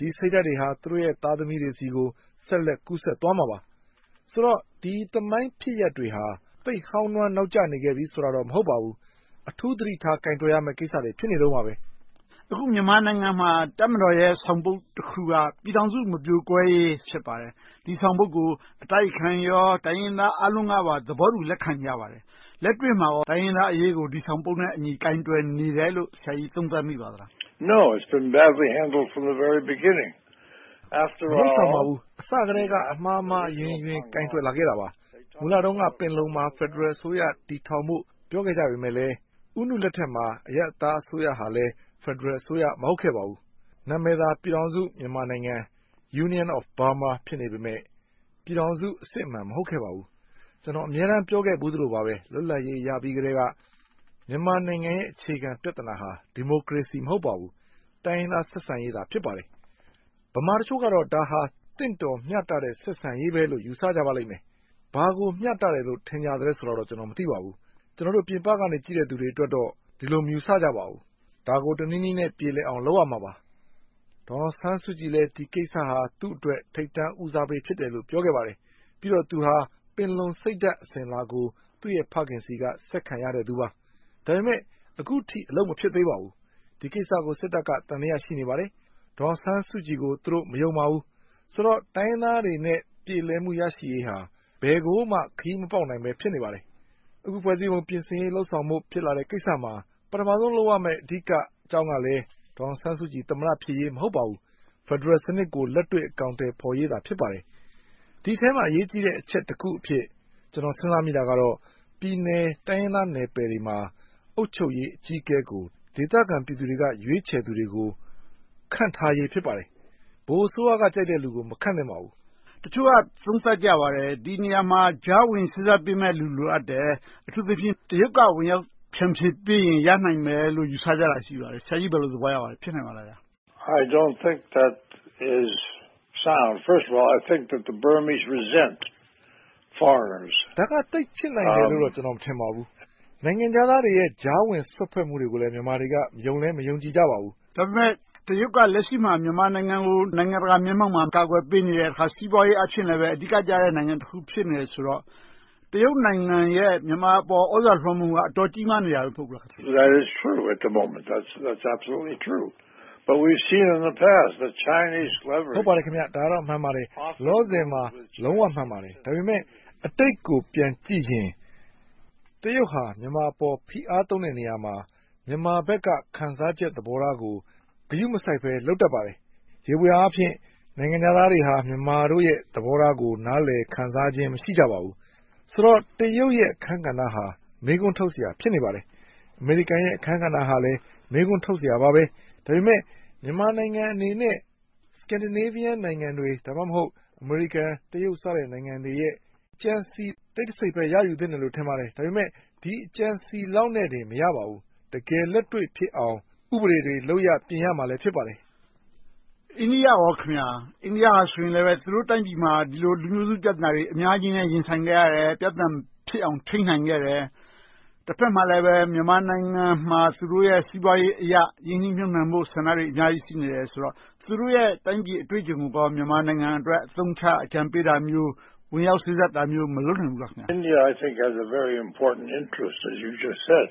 ဒီစိတ်ဓာတ်တွေဟာသူတို့ရဲ့သားသမီးတွေဆီကိုဆက်လက်ကူးစက်သွားမှာပါဆိုတော့ဒီသမိုင်းဖြစ်ရပ်တွေဟာသိဟောင်းနွမ်းနောက်ကျနေခဲ့ပြီဆိုတာတော့မဟုတ်ပါဘူးအထူးသတိထားကင်တွယ်ရမယ့်ကိစ္စတွေဖြစ်နေတော့မှာပဲအခုမြန်မာနိုင်ငံမှာတပ်မတော်ရဲ့ဆောင်ပုဒ်တစ်ခုကပြည်ထောင်စုမပြိုကွဲရေးဖြစ်ပါတယ်ဒီဆောင်ပုဒ်ကိုအတိုက်ခံရောတိုင်းရင်းသားအလုံးကပါသဘောတူလက်ခံကြပါတယ်လက်တွေ့မှာရောတိုင်းရင်းသားအရေးကိုဒီဆောင်ပုဒ်နဲ့အညီကင်တွယ်နေတယ်လို့ဆရာကြီးသုံးသပ်မိပါသလား No, it's been badly handled from the very beginning. After all, မဆောင်ပါဘူးအစကတည်းကအမှားမှားယွင်းယွင်းကင်တွယ်လာခဲ့တာပါမူလတုန်းကပင်လုံမှာ Federal အစိုးရတည်ထောင်မှုပြောခဲ့ကြပေမဲ့လည်းဥနုလက်ထက်မှာအရပ်သားအစိုးရဟာလည်း Federal အစိုးရမဟုတ်ခဲ့ပါဘူးနာမည်သာပြည်ထောင်စုမြန်မာနိုင်ငံ Union of Burma ဖြစ်နေပေမဲ့ပြည်ထောင်စုအစစ်အမှန်မဟုတ်ခဲ့ပါဘူးကျွန်တော်အများအားပြောခဲ့ဘူးသလိုပါပဲလွတ်လပ်ရေးရပြီးကတည်းကမြန်မာနိုင်ငံရဲ့အခြေခံပြဿနာဟာဒီမိုကရေစီမဟုတ်ပါဘူးတိုင်းရင်းသားဆက်ဆံရေးသာဖြစ်ပါတယ်ဗမာတချို့ကတော့ဒါဟာတင့်တော်မျှတတဲ့ဆက်ဆံရေးပဲလို့ယူဆကြပါလိမ့်မယ်ဘာကိုမျှတတယ်လို့ထင်ကြတယ်ဆိုတော့ကျွန်တော်မသိပါဘူးကျွန်တော်တို့ပြင်ပကနေကြည့်တဲ့သူတွေအတွက်တော့ဒီလိုမယူဆကြပါဘူးဒါကိုတနည်းနည်းနဲ့ပြေလည်အောင်လုပ်ရမှာပါဒေါ်ဆန်းစုကြည်လည်းဒီကိစ္စဟာသူ့အတွက်ထိပ်တန်းဦးစားပေးဖြစ်တယ်လို့ပြောခဲ့ပါတယ်ပြီးတော့သူဟာပင်လုံစိတ်ဓာတ်အစဉ်လာကိုသူ့ရဲ့ဖခင်စီကဆက်ခံရတဲ့သူပါဒါပေမဲ့အခုထိအလုံးမဖြစ်သေးပါဘူးဒီကိစ္စကိုစစ်တပ်ကတန်တရားရှိနေပါတယ်ဒေါ်ဆန်းစုကြည်ကိုသူတို့မယုံပါဘူးဆိုတော့တိုင်းသားတွေနဲ့ပြေလည်မှုရရှိရေးဟာဘယ်ကိုမှခရီးမပေါက်နိုင်ပဲဖြစ်နေပါတယ်အခုဖွဲ့စည်းပုံပြင်ဆင်ရေးလှုပ်ဆောင်မှုဖြစ်လာတဲ့ကိစ္စမှာပထမဆုံးလုပ်ရမယ့်အဓိကအကြောင်းကလည်းဒေါ်ဆန်းစုကြည်သမ္မတဖြစ်ရေးမဟုတ်ပါဘူးဖက်ဒရယ်စနစ်ကိုလက်တွေ့အကောင်အထည်ဖော်ရေးသာဖြစ်ပါတယ်ဒီထဲမှာအရေးကြီးတဲ့အချက်တစ်ခုအဖြစ်ကျွန်တော်စဉ်းစားမိတာကတော့ပြည်နယ်တိုင်းရင်းသားနယ်ပယ်တွေမှာအုပ်ချုပ်ရေးအကြီးအကဲကိုဒေသခံပြည်သူတွေကရွေးချယ်သူတွေကိုခန့်ထားရေးဖြစ်ပါတယ်ဗဟိုအစိုးရကကြိုက်တဲ့လူကိုမခန့်သင့်ပါဘူးတချို့ကသုံးသပ်ကြပါတယ်ဒီနေရာမှာကြားဝင်စဉ်းစားပေးမဲ့လူလိုအပ်တယ်အထူးသဖြင့်တရုတ်ကဝင်ရောက်ဖြန့်ဖြေပေးရင်ရနိုင်မယ်လို့ယူဆကြတာရှိပါတယ်ဆရာကြီးဘယ်လိုသဘောရပါလဲဖြစ်နိုင်ပါလား I don't think that is sound. First of all, I think that the Burmese resent foreigners. ဒါကတိတ်ဖြစ်နိုင်တယ်လို့တော့ကျွန်တော်မထင်ပါဘူးနိုင်ငံသားတွေရဲ့ကြားဝင်ဆွတ်ဖက်မှုတွေကိုလည်းမြန်မာတွေကယုံလဲမယုံကြည်ကြပါဘူးဒါပေမဲ့တရုတ်ကလက်ရှိမှာမြန်မာနိုင်ငံကိုနိုင်ငံတကာမျက်မှောက်မှာကာကွယ်ပေးနေတဲ့အခါစီးပွားရေးအဖြစ်လည်းပဲအဓိကကျတဲ့နိုင်ငံတစ်ခုဖြစ်နေဆိုတော့တရုတ်နိုင်ငံရဲ့မြန်မာပေါ်ဩဇာလွှမ်းမိုးမှုကအတော်ကြီးမားနေတာပဲပုတ်လား That is true at the moment. That's that's absolutely true. But we've seen in the past the Chinese leverage. ဟုတ်ပါတယ်ခင်ဗျဒါတော့မှန်ပါတယ်လောဆယ်မှာလုံးဝမှန်ပါတယ်ဒါပေမဲ့အတိတ်ကိုပြန်ကြည့်ရင်တရုတ်ဟာမြန်မာပေါ်ဖိအားသုံးတဲ့နေရာမှာမြန်မာဘက်ကခံစားချက်သဘောထားကိုဂရုမစိုက်ဘဲလုပ်တတ်ပါတယ်ရေပွေအားဖြင့်နိုင်ငံသားတွေဟာမြန်မာတို့ရဲ့သဘောထားကိုနားလည်ခံစားခြင်းမရှိကြပါဘူးဆိုတော့တရုတ်ရဲ့အခန်းကဏ္ဍဟာမေးခွန်းထုတ်စရာဖြစ်နေပါတယ်အမေရိကန်ရဲ့အခန်းကဏ္ဍဟာလည်းမေးခွန်းထုတ်စရာပါပဲဒါပေမဲ့မြန်မာနိုင်ငံအနေနဲ့ Scandinavian နိုင်ငံတွေဒါမှမဟုတ်အမေရိကန်တရုတ်စတဲ့နိုင်ငံတွေရဲ့ကြံစီတိတ်တဆိတ်ပဲရယူသင့်တယ်လို့ထင်ပါတယ်ဒါပေမဲ့ဒီအကြံစီလောက်နဲ့တည်းမရပါဘူးတကယ်လက်တွေ့ဖြစ်အောင်ဥပဒေတွေလုပ်ရပြင်ရမှာလည်းဖြစ်ပါတယ်အိန္ဒိယရောခင်ဗျာအိန္ဒိယဟာဆိုရင်လည်းပဲသူတို့တိုင်းပြည်မှာဒီလိုလူမျိုးစုပြဿနာတွေအများကြီးနဲ့ရင်ဆိုင်ခဲ့ရတယ်ပြဿနာဖြစ်အောင်ထိန်းနိုင်ခဲ့တယ်တစ်ဖက်မှာလည်းပဲမြန်မာနိုင်ငံမှာသူတို့ရဲ့စီးပွားရေးအရာရင်းနှီးမြှုပ်နှံမှုဆန္ဒတွေအများကြီးရှိနေတယ်ဆိုတော့သူတို့ရဲ့တိုင်းပြည်အတွေ့အကြုံကိုမြန်မာနိုင်ငံအတွက်အသုံးချအကြံပေးတာမျိုးဝင်ရောက်စေ့စပ်တာမျိုးမလုပ်နိုင်ဘူးလားခင်ဗျာ India I think has a very important interest as you just said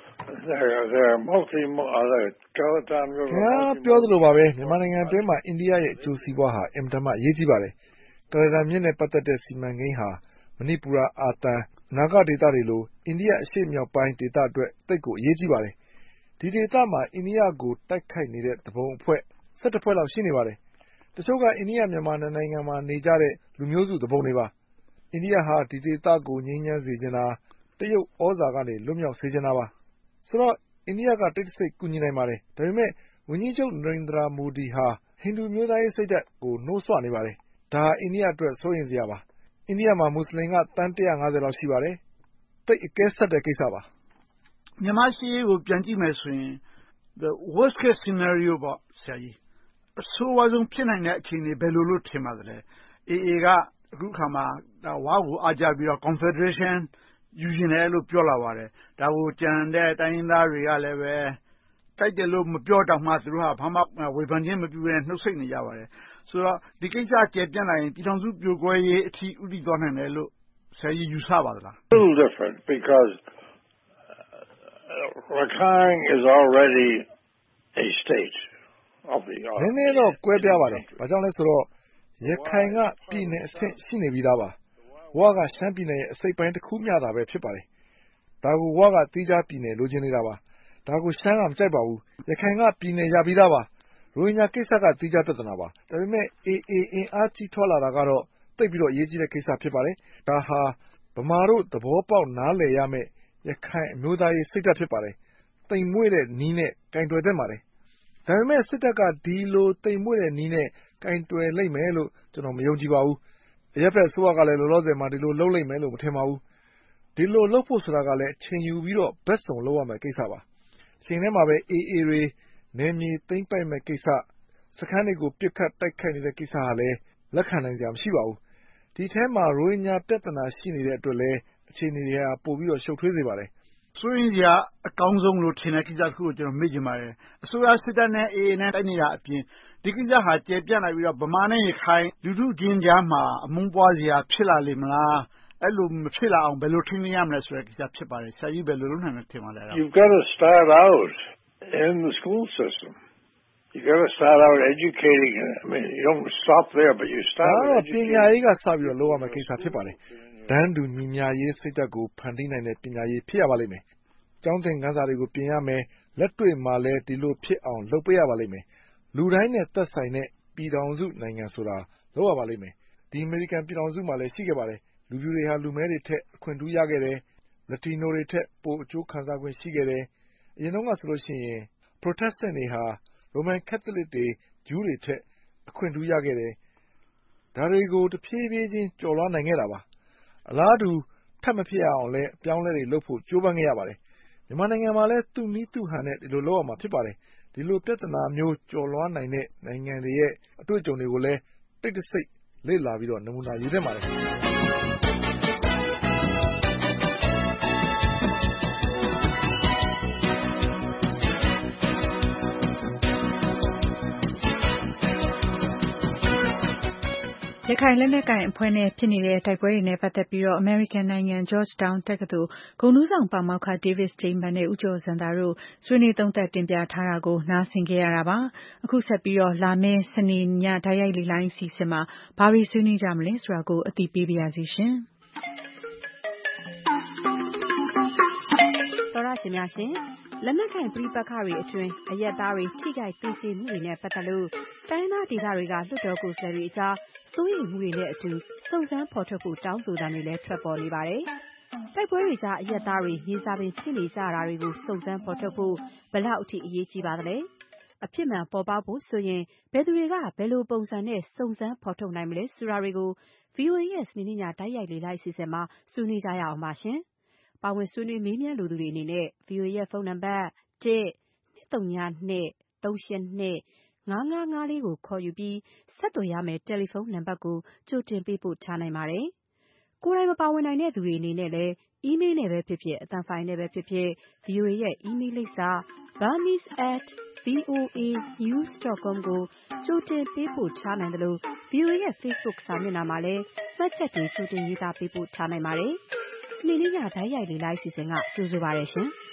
there there are multi other Kalatam River ပြောသလိုပါပဲမြန်မာနိုင်ငံအတွင်းမှာအိန္ဒိယရဲ့အကျိုးစီးပွားဟာအင်မတန်မှအရေးကြီးပါတယ်ကလဒန်မြစ်နဲ့ပတ်သက်တဲ့စီမံကိန်းဟာမဏိပူရအာသံနာဂဒေသတွေလိုအိန္ဒိယအရှေ့မြောက်ပိုင်းဒေသအတွက်တိတ်ကိုအရေးကြီးပါတယ်ဒီဒေသမှာအိန္ဒိယကိုတိုက်ခိုက်နေတဲ့သဘုံအဖွဲ့၁၁ဖွဲ့လောက်ရှိနေပါတယ်တချို့ကအိန္ဒိယမြန်မာနိုင်ငံမှာနေကြတဲ့လူမျိုးစုသဘုံတွေပါအိန္ဒိယဟာဒီဒေသကိုငြိမ်းချမ်းစေချင်တာတရုတ်ဩဇာကနေလွတ်မြောက်စေချင်တာပါဆိုတော့အိန္ဒိယကတိတ်တဆိတ်ကူညီနိုင်ပါတယ်ဒါပေမဲ့ဝန်ကြီးချုပ်နရိန္ဒရာမိုဒီဟာဟိန္ဒူမျိုးသားရေးစိတ်ဓာတ်ကိုနှိုးဆွနေပါတယ်ဒါအိန္ဒိယအတွက်စိုးရိမ်စရာပါအိန္ဒိယမှာမွတ်စလင်ကတန်း၁၅၀လောက်ရှိပါတယ်တိတ်အကဲဆက်တဲ့ကိစ္စပါမြန်မာရှိရေးကိုပြန်ကြည့်မယ်ဆိုရင် the worst case scenario ပေါ့ဆရာကြီးအဆိုးဝါးဆုံးဖြစ်နိုင်တဲ့အခြေအနေဘယ်လိုလို့ထင်ပါသလဲ အေအေ ကအခုခါမှာဝါကိုအားကြပြီးတော့ Confederation ယူရင်လည်းလို့ပြောလာပါတယ်ဒါကိုကြံတဲ့တိုင်းရင်းသားတွေကလည်းပဲကြိုက်တယ်လို့မပြောတောင်မှသူတို့ကဘာမှဝေဖန်ခြင်းမပြုဘဲနှုတ်ဆိတ်နေကြပါတယ်ဆိုတော့ဒီကိစ္စကျယ်ပြန့်လာရင်ပြည်ထောင်စုပြိုကွဲရေးအထိဥတည်သွားနိုင်တယ်လို့ဆရာကြီးယူဆပါသလား A little different because Rakhine is already a state of the နည်းနည်းတော့ကွဲပြားပါတယ်ဘာကြောင့်လဲဆိုတော့ရခိုင်ကပြည်နယ်အဆင့်ရှိနေပြီးသားပါဝါကရှမ်းပြည်နယ်ရဲ့အစိပ်ပိုင်းတစ်ခုမျှတာပဲဖြစ်ပါတယ်ဒါကိုဝါကတီးခြားပြည်နယ်လိုချင်နေတာပါဒါကိုရှမ်းကမကြိုက်ပါဘူးရခိုင်ကပြည်နယ်ရပြီးသားပါရိုဟင်ဂျာကိစ္စကတီးခြားပြဿနာပါဒါပေမဲ့ အေအေ အင်အားကြီးထွားလာတာကတော့သိပ်ပြီးတော့အရေးကြီးတဲ့ကိစ္စဖြစ်ပါတယ်ဒါဟာဗမာတို့သဘောပေါက်နားလည်ရမယ့်ရခိုင်အမျိုးသားရေးစိတ်ဓာတ်ဖြစ်ပါတယ်တိမ်မွေ့တဲ့နီးနဲ့ကင်တွယ်သင့်ပါတယ်ဒါပေမဲ့စစ်တပ်ကဒီလိုတိမ်မွေ့တဲ့နီးနဲ့ကင်တွယ်လိမ့်မယ်လို့ကျွန်တော်မယုံကြည်ပါဘူးအရက်ဖက်ဆိုးကလည်းလောလောဆယ်မှာဒီလိုလုပ်လိမ့်မယ်လို့မထင်ပါဘူးဒီလိုလုပ်ဖို့ဆိုတာကလည်းအချိန်ယူပြီးတော့ဘက်စုံလုပ်ရမယ့်ကိစ္စပါအချိန်ထဲမှာပဲ အေအေ တွေနယ်မြေသိမ်းပိုက်မဲ့ကိစ္စစခန်းတွေကိုပြစ်ခတ်တိုက်ခိုက်နေတဲ့ကိစ္စဟာလည်းလက်ခံနိုင်စရာမရှိပါဘူးဒီထဲမှာရိုဟင်ဂျာပြဿနာရှိနေတဲ့အတွက်လည်းအခြေအနေတွေကပိုပြီးတော့ရှုပ်ထွေးစေပါတယ်ဆိုရင်ကြာအကောင်းဆုံးလို့ထင်တဲ့ကိစ္စတစ်ခုကိုကျွန်တော်မေ့ချင်ပါတယ်အစိုးရစစ်တပ်နဲ့ အေအေ နဲ့တိုက်နေတာအပြင်ဒီကိစ္စဟာကျယ်ပြန့်လာပြီးတော့ဗမာနဲ့ရခိုင်လူထုချင်းကြားမှာအမုန်းပွားစရာဖြစ်လာလိမ့်မလားအဲ့လိုမဖြစ်လာအောင်ဘယ်လိုထိန်းသိမ်းရမလဲဆိုတဲ့ကိစ္စဖြစ်ပါတယ်ဆရာကြီးဘယ်လိုလုပ်နိုင်လဲထင်ပါလဲ You've got to start out in the school system You've got to start out educating I mean you don't stop there but you start with educating ပညာရေးကစပြီးတော့လုပ်ရမယ့်ကိစ္စဖြစ်ပါတယ်တန်းတူညီမျှရေးစိတ်ဓာတ်ကိုဖန်တီးနိုင်တဲ့ပညာရေးဖြစ်ရပါလိမ့်မယ်ကျောင်းသင်ခန်းစာတွေကိုပြင်ရမယ်လက်တွေ့မှာလည်းဒီလိုဖြစ်အောင်လုပ်ပေးရပါလိမ့်မယ်လူတိုင်းနဲ့သက်ဆိုင်တဲ့ပြည်ထောင်စုနိုင်ငံဆိုတာလုပ်ရပါလိမ့်မယ်ဒီအမေရိကန်ပြည်ထောင်စုမှာလည်းရှိခဲ့ပါတယ်လူဖြူတွေဟာလူမည်းတွေထက်အခွင့်ထူးရခဲ့တယ်လက်တီနိုတွေထက်ပိုအကျိုးခံစားခွင့်ရှိခဲ့တယ်အရင်တော့ကဆိုလို့ရှိရင် Protestant တွေဟာရိုမန်ကက်သလစ်တွေဂျူးတွေထက်အခွင့်ထူးရခဲ့တယ်ဒါတွေကိုတဖြည်းဖြည်းချင်းကျော်လွှားနိုင်ခဲ့တာပါအလားတူထပ်မဖြစ်အောင်လဲအပြောင်းလဲတွေလုပ်ဖို့ကြိုးပမ်းခဲ့ရပါတယ်မြန်မာနိုင်ငံမှာလည်းသူ့နည်းသူ့ဟန်နဲ့ဒီလိုလုပ်ရမှာဖြစ်ပါတယ်ဒီလိုပြဿနာမျိုးကျော်လွှားနိုင်တဲ့နိုင်ငံတွေရဲ့အတွေ့အကြုံတွေကိုလည်းတိတ်တဆိတ်လေ့လာပြီးတော့နမူနာယူသင့်ပါတယ်ရခိုင်လက်နက်ကိုင်အဖွဲ့နဲ့ဖြစ်နေတဲ့တိုက်ပွဲတွေနဲ့ပတ်သက်ပြီးတော့အမေရိကန်နိုင်ငံ Georgetown တက္ကသိုလ်ဂုဏ်ထူးဆောင်ပါမောက္ခ David Steinberg နဲ့ဦးကျော်ဇံသာတို့ဆွေးနွေးသုံးသပ်တင်ပြထားတာကိုနားဆင်ကြရတာပါအခုဆက်ပြီးတော့လာမယ့်စနေညတိုက်ရိုက်လေ့လာအစီအစဉ်မှာဘာတွေဆွေးနွေးကြမလဲဆိုတာကိုအသိပေးပါရစေရှင်တော်ရရှင်များရှင်လက်နက်ကိုင်ပြည်ပခါတွေအတွင်းအရက်သားတွေထိခိုက်သိကျေမှုတွေနဲ့ပတ်သက်လို့တိုင်းသားဒေသတွေကလွှတ်တော်ကိုယ်စားလှယ်တွေအကြားစိုးရိမ်မှုတွေနဲ့အတူစုံစမ်းဖော်ထုတ်ဖို့တောင်းဆိုတာတွေလည်းထွက်ပေါ်နေပါတယ်။တိုက်ပွဲတွေကြားအရက်သားတွေမြေစာပင်ဖြစ်နေကြတာတွေကိုစုံစမ်းဖော်ထုတ်ဖို့ဘယ်လောက်အထိအရေးကြီးပါသလဲ။အဖြစ်မှန်ပေါ်ပေါက်ဖို့ဆိုရင်ဘယ်သူတွေကဘယ်လိုပုံစံနဲ့စုံစမ်းဖော်ထုတ်နိုင်မလဲဆိုတာတွေကို ဗွီအိုအေ ရဲ့စနေနေ့ညတိုက်ရိုက်လေ့လာအစီအစဉ်မှာဆွေးနွေးကြရအောင်ပါရှင်။ပါဝင်ဆွေးနွေးမေးမြန်းလိုသူတွေအနေနဲ့ ဗွီအိုအေ ရဲ့ဖုန်းနံပါတ် တစ် နှစ် သုံး နှစ် သုံး ရှစ် နှစ် ငါး ငါး ငါး လေးကိုခေါ်ယူပြီးဆက်သွယ်ရမယ့်တယ်လီဖုန်းနံပါတ်ကိုကြိုတင်ပေးပို့ထားနိုင်ပါတယ်။ကိုယ်တိုင်မပါဝင်နိုင်တဲ့သူတွေအနေနဲ့လည်းအီးမေးလ်နဲ့ပဲဖြစ်ဖြစ်အသံဖိုင်နဲ့ပဲဖြစ်ဖြစ် ဗွီအိုအေ ရဲ့အီးမေးလ်လိပ်စာ burmese at voa news dot com ကိုကြိုတင်ပေးပို့ထားနိုင်တယ်လို့ ဗွီအိုအေ ရဲ့ Facebook စာမျက်နှာမှာလည်းမှတ်ချက်တွေကြိုတင်ရေးသားပေးပို့ထားနိုင်ပါတယ်။စနေနေ့ညတိုက်ရိုက်လေ့လာအစီအစဉ်ကကြိုဆိုပါရရှင်။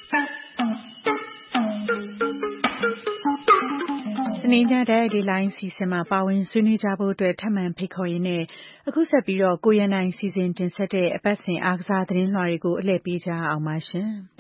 စနေညတိုက်ရိုက်လေ့လာအစီအစဉ်မှာပါဝင်ဆွေးနွေးကြဖို့အတွက်ထပ်မံဖိတ်ခေါ်ရင်းနဲ့အခုဆက်ပြီးတော့ကိုရန်နိုင်စီစဉ်တင်ဆက်တဲ့အပတ်စဉ်အားကစားသတင်းလွှာတွေကိုအလှည့်ပေးကြအောင်ပါရှင်။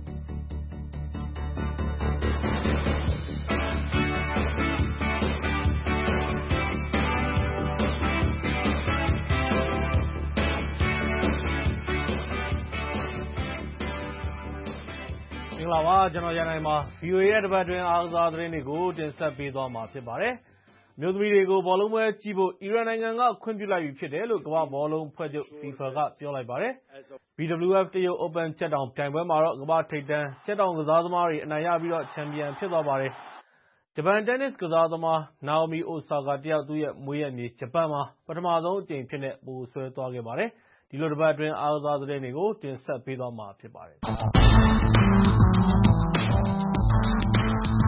မင်္ဂလာပါကျွန်တော်ရန်နိုင်ပါ ဗီအိုအေ ရဲ့တပတ်တွင်းအားကစားသတင်းတွေကိုတင်ဆက်ပေးသွားမှာဖြစ်ပါတယ်။မြို့သမီးတွေကိုဘောလုံးပွဲကြည့်ဖို့အီရန်နိုင်ငံကခွင့်ပြုလိုက်ပြီဖြစ်တယ်လို့ကမ္ဘာ့ဘောလုံးဖွဲ့ချုပ် FIFA ကပြောလိုက်ပါတယ်။ ဘီ ဒဘလျူ အက်ဖ် တရုတ် Open ကြက်တောင်ပြိုင်ပွဲမှာတော့ကမ္ဘာ့ထိပ်တန်းကြက်တောင်ကစားသမားတွေအနိုင်ရပြီးတော့ချန်ပီယံဖြစ်သွားပါတယ်။ဂျပန်တင်းနစ်ကစားသမား Naomi Osaka တယောက်သူ့ရဲ့မွေးရက်မြေဂျပန်မှာပထမဆုံးအကြိမ်ဖြစ်တဲ့ပိုဆွဲသွားခဲ့ပါတယ်။ဒီလိုတပတ်အတွင်းအားကစားသတင်းတွေကိုတင်ဆက်ပေးသွားမှာဖြစ်ပါတယ်။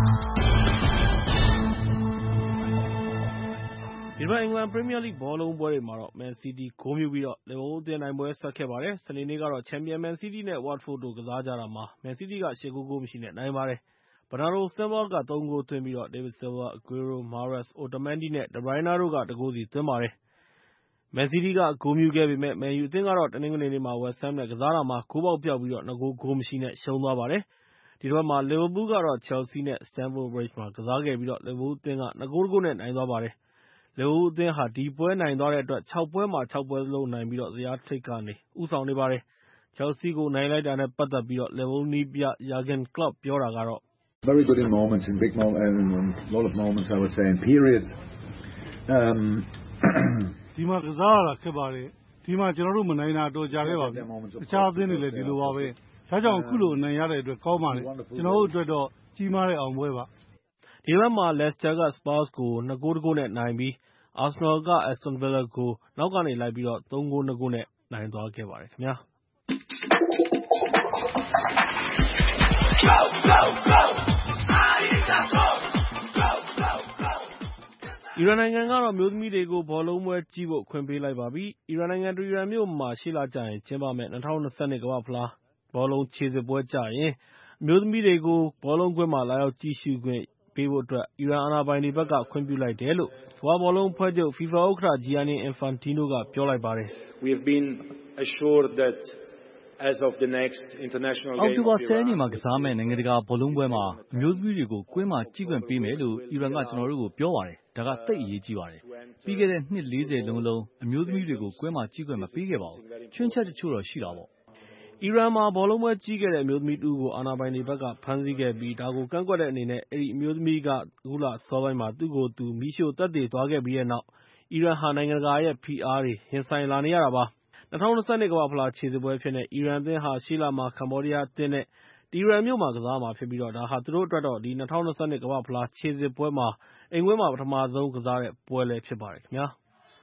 ဒီတစ်ပတ်အင်္ဂလန်ပရီးမီးယားလိဂ်ဘောလုံးပွဲတွေမှာတော့ Man City ဂိုးမြူပြီးတော့ လီဗာပူးအသင်းနိုင်ပွဲဆက်ခဲ့ပါတယ်။ စနေနေ့ကတော့ချန်ပီယံ Man City နဲ့ Watford တို့ကစားကြတာမှာ Man City က ရှစ် ဂိုး ဂိုးမရှိနဲ့နိုင်ပါတယ်။ Bernardo Silva က သုံး ဂိုးသွင်းပြီးတော့ David Silva, Aguero, Mahrez, Otamendi နဲ့ De Bruyne တို့က တစ် ဂိုးစီသွင်းပါတယ်။ Man City က ဂိုးမြူခဲ့ပေမယ့် Man U အသင်းကတော့ တနင်္ဂနွေနေ့မှာ West Ham နဲ့ကစားတာမှာ ဂိုးပေါက်ပျောက်ပြီးတော့ နှစ် ဂိုး ဂိုးမရှိနဲ့ရှုံးသွားပါတယ်။ ဒီတစ်ပတ်မှာ လီဗာပူးကတော့ Chelsea နဲ့ Stamford Bridge မှာကစားခဲ့ပြီးတော့ လီဗာပူးအသင်းက နှစ် ဂိုး တစ် ဂိုးနဲ့နိုင်သွားပါတယ်။ လီဗာပူးအသင်းဟာ ဒီပွဲနိုင်သွားတဲ့အတွက် ခြောက် ပွဲမှာ ခြောက် ပွဲစလုံးနိုင်ပြီးတော့ ဇယားထိပ်ကနေ ဦးဆောင်နေပါတယ်။ Chelsea ကိုနိုင်လိုက်တာနဲ့ပတ်သက်ပြီးတော့ လီဗာပူးနည်းပြ Jurgen Klopp ပြောတာကတော့ Very good in moments, in big moments, and a lot of moments I would say in periods. Um ဒီမှာကစားရတာခက်ပါတယ်။ဒီမှာကျွန်တော်တို့မနိုင်တာတော့ကြာခဲ့ပါပြီ။တခြားအသင်းတွေလည်းဒီလိုပါပဲ။ဒါကြောင့်အခုလိုအနိုင်ရတဲ့အတွက်ကောင်းပါတယ်။ကျွန်တော်တို့အတွက်တော့ကြီးမားတဲ့အောင်ပွဲပါ။ဒီဘက်မှာ Leicester က Spurs ကို နှစ် ဂိုး တစ် ဂိုးနဲ့နိုင်ပြီး Arsenal က Aston Villa ကိုနောက်ကနေလိုက်ပြီးတော့ သုံး ဂိုး နှစ် ဂိုးနဲ့နိုင်သွားခဲ့ပါတယ်ခင်ဗျာ။ အီရန်နိုင်ငံကတော့ အမျိုးသမီးတွေကိုဘောလုံးပွဲကြည့်ဖို့ခွင့်ပေးလိုက်ပါပြီ။ အီရန်နိုင်ငံ တီဟီရန်မြို့မှာ ရှေ့လကျရင်ကျင်းပမယ့် ၂၀၂၂ ကမ္ဘာ့ဖလားဘောလုံးခြေစစ်ပွဲကျရင် အမျိုးသမီးတွေကို ဘောလုံးကွင်းမှာ လာရောက်ကြည့်ရှုခွင့်ပေးဖို့အတွက် အီရန်အာဏာပိုင်တွေဘက်က ခွင့်ပြုလိုက်တယ်လို့ ကမ္ဘာ့ဘောလုံးအဖွဲ့ချုပ် FIFA ဥက္ကဋ္ဌ Gianni Infantino က ပြောလိုက်ပါတယ်။အောက်တိုဘာ ၁၀ ရက်နေ့မှာကစားမယ့် နိုင်ငံတကာဘောလုံးပွဲမှာ အမျိုးသမီးတွေကို ကွင်းမှာကြည့်ခွင့်ပေးမယ်လို့ အီရန်က ကျနော်တို့ကို ပြောပါတယ်။ ဒါက သိပ်အရေးကြီးပါတယ်။ ပြီးခဲ့တဲ့ နှစ် လေးဆယ်လုံးလုံး အမျိုးသမီးတွေကို ကွင်းမှာကြည့်ခွင့်မပေးခဲ့ပါဘူး။ ခြွင်းချက်တချို့တော့ရှိတာပေါ့။ အီရန်မှာ ဘောလုံးပွဲကြည့်ခဲ့တဲ့အမျိုးသမီးတစ်ဦးကို အာဏာပိုင်တွေဘက်က ဖမ်းဆီးခဲ့ပြီး ဒါကိုကန့်ကွက်တဲ့အနေနဲ့ အဲဒီအမျိုးသမီးက အခုလအစောပိုင်းမှာ သူ့ကိုယ်သူ မီးရှို့သတ်သေသွားခဲ့ပြီးတဲ့နောက် အီရန်ဟာ နိုင်ငံတကာရဲ့ဖိအားတွေ ရင်ဆိုင်လာနေရတာပါ။ ၂၀၂၂ ကမ္ဘာ့ဖလားခြေစစ်ပွဲအဖြစ်နဲ့ အီရန်အသင်းဟာ ရှေ့လမှာ ကမ္ဘောဒီးယားအသင်းနဲ့ တီဟီရန်မြို့မှာကစားမှာဖြစ်ပြီး ဒါဟာ သူတို့အတွက်တော့ ၂၀၂၂ ကမ္ဘာ့ဖလားခြေစစ်ပွဲမှာ အိမ်ကွင်းမှာ ပထမဆုံးကစားတဲ့ပွဲလည်းဖြစ်ပါတယ်ခင်ဗျာ။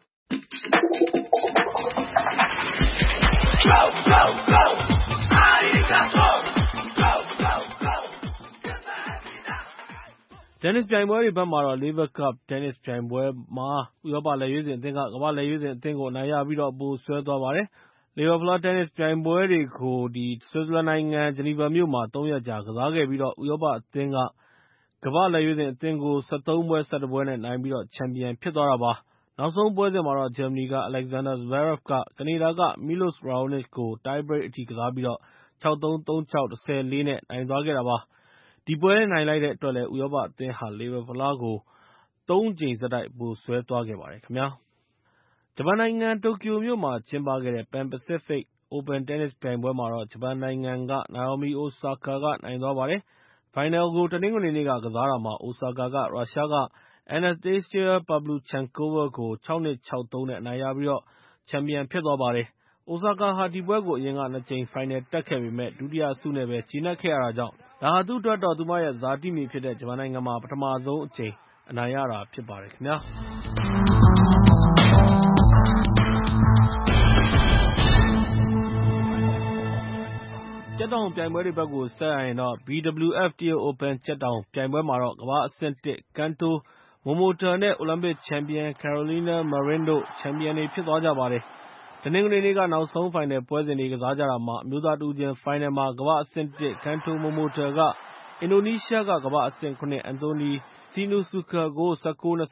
တင်းနစ်ပြိုင်ပွဲတွေဘက်မှာတော့ Laver Cup တင်းနစ်ပြိုင်ပွဲမှာ ဥရောပလက်ရွေးစင်အသင်းက ကမ္ဘာ့လက်ရွေးစင်အသင်းကို အနိုင်ရပြီးတော့ ဗိုလ်စွဲသွားပါတယ်။ Laver ဖလားတင်းနစ်ပြိုင်ပွဲတွေကို ဆွစ်ဇာလန်နိုင်ငံ ဂျနီဗာမြို့မှာ သုံးရက်ကြာကစားခဲ့ပြီးတော့ ဥရောပအသင်းက ကမ္ဘာ့လက်ရွေးစင်အသင်းကို ၁၃ ပွဲ ၁၁ ပွဲ နဲ့ နိုင်ပြီးတော့ ချန်ပီယံဖြစ်သွားတာပါ။ နောက်ဆုံးပွဲစဉ်မှာတော့ ဂျာမနီက Alexander Zverev က ကနေဒါက Milos Raonic ကို tie break အထိကစားပြီးတော့ ၆-၃၊ ၃-၆၊ ၁၀-၄ နဲ့ နိုင်သွားခဲ့တာပါ။ ဒီပွဲနိုင်လိုက်တဲ့အတွက်လည်း ဥရောပအသင်းဟာ Laver ဖလားကို သုံးကြိမ်ဆက်တိုက် ဗိုလ်စွဲသွားခဲ့ပါတယ်ခင်ဗျာ။ ဂျပန်နိုင်ငံ တိုကျိုမြို့မှာကျင်းပခဲ့တဲ့ Pan Pacific Open တင်းနစ်ပြိုင်ပွဲမှာတော့ ဂျပန်နိုင်ငံက Naomi Osaka က နိုင်သွားပါတယ်။ ဖိုင်နယ်ကို တနင်္ဂနွေနေ့က ကစားတာမှာ Osaka က ရုရှားက Anastasia Pavlyuchenkova ကို ၆-၂၊ ၆-၃ နဲ့ အနိုင်ရပြီးတော့ ချန်ပီယံဖြစ်သွားပါတယ်။ Osaka ဟာ ဒီပွဲကို အရင်က နှစ်ကြိမ် ဖိုင်နယ်တက်ခဲ့ပေမယ့် ဒုတိယဆုနဲ့ပဲ ကျေနပ်ခဲ့ရတာကြောင့် ဒါဟာ သူ့အတွက်တော့ သူမရဲ့ ဇာတိမြေဖြစ်တဲ့ ဂျပန်နိုင်ငံမှာ ပထမဆုံးအကြိမ် အနိုင်ရတာဖြစ်ပါတယ်ခင်ဗျာ။ ကြက်တောင်ပြိုင်ပွဲတွေဘက်ကို ဆက်ရရင်တော့ ဘီ ဒဗလျူ အက်ဖ် တရုတ်အိုပင်းကြက်တောင်ပြိုင်ပွဲမှာတော့ ကမ္ဘာ့အဆင့် ၁ ကန်တို Momota နဲ့ အိုလံပစ်ချန်ပီယံ Carolina Marin တို့ ချန်ပီယံတွေဖြစ်သွားကြပါတယ်။ တနင်္ဂနွေနေ့က နောက်ဆုံးဖိုင်နယ်ပွဲစဉ်တွေကစားကြတာမှာ အမျိုးသားတဦးချင်းဖိုင်နယ်မှာ ကမ္ဘာ့အဆင့် ၁ ကန်တို Momota က အင်ဒိုနီးရှားက ကမ္ဘာ့အဆင့် ၇ Anthony Sinusuka ကို ၁၉-၂၁၊ ၂၁-၁၇၊ ၂၁-၁၈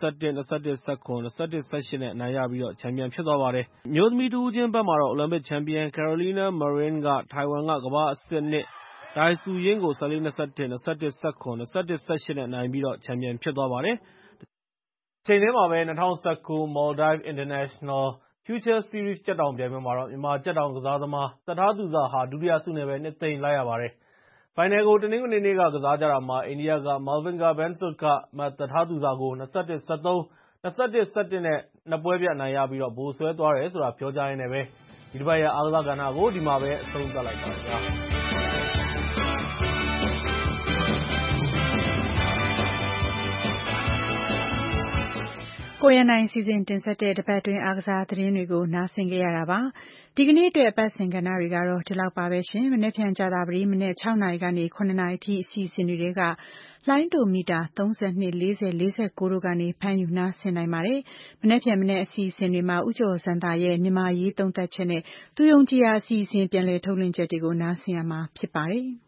နဲ့ အနိုင်ရပြီးတော့ ချန်ပီယံဖြစ်သွားပါတယ်။ အမျိုးသမီးတဦးချင်းဘက်မှာတော့ အိုလံပစ်ချန်ပီယံ Carolina Marin က ထိုင်ဝမ်က ကမ္ဘာ့အဆင့် ၂ Tai Tzu Ying ကို ၁၄-၂၁၊ ၂၁-၁၇၊ ၂၁-၁၈ နဲ့ နိုင်ပြီးတော့ ချန်ပီယံဖြစ်သွားပါတယ်။ တချိန်တည်းမှာပဲ ၂၀၁၉ Maldives International Future Series ကြက်တောင်ပြိုင်ပွဲမှာတော့ မြန်မာကြက်တောင်ကစားသမား သက်ထားသူဇာဟာ ဒုတိယဆုနဲ့ပဲ နှစ်သိမ့်လိုက်ရပါတယ်။ ဖိုင်နယ်ကို တနင်္ဂနွေနေ့က ကစားကြတာမှာ အိန္ဒိယက Malvika Bansud က မသက်ထားသူဇာကို ၂၁-၁၃၊ ၂၁-၁၁ နဲ့ နှစ်ပွဲပြတ်အနိုင်ရပြီးတော့ ဗိုလ်စွဲသွားတယ်ဆိုတာ ပြောကြားရင်းနဲ့ပဲ ဒီတစ်ပတ်ရဲ့အားကစားကဏ္ဍကို ဒီမှာပဲ အဆုံးသတ်လိုက်ပါမယ်ခင်ဗျာ။ကိုရန်နိုင်စီစဉ်တင်ဆက်တဲ့ တပတ်အတွင်းအားကစားသတင်းတွေကို နားဆင်ကြရတာပါ။ဒီကနေ့အတွက်အပတ်စဉ်ကဏ္ဍတွေကတော့ဒီလောက်ပါပဲရှင်။မနေ့ပြန်ကြတာပရိမနေ့၆နာရီကနေခုနှစ်နာရီထိအစီအစဉ်တွေကလိုင်းတိုမီတာသုံး၂ ၄၀ ၄၉တို့ကနေဖမ်းယူနားဆင်နိုင်ပါတယ်။မနေ့ပြန်မနေ့အစီအစဉ်တွေမှာဥကျော်စံတာရဲ့မြန်မာရေးသုံးသပ်ချက်နဲ့သူယုံကြည်ရာအစီအစဉ်ပြန်လည်ထုတ်လွှင့်ချက်တွေကိုနားဆင်ရမှာဖြစ်ပါတယ်။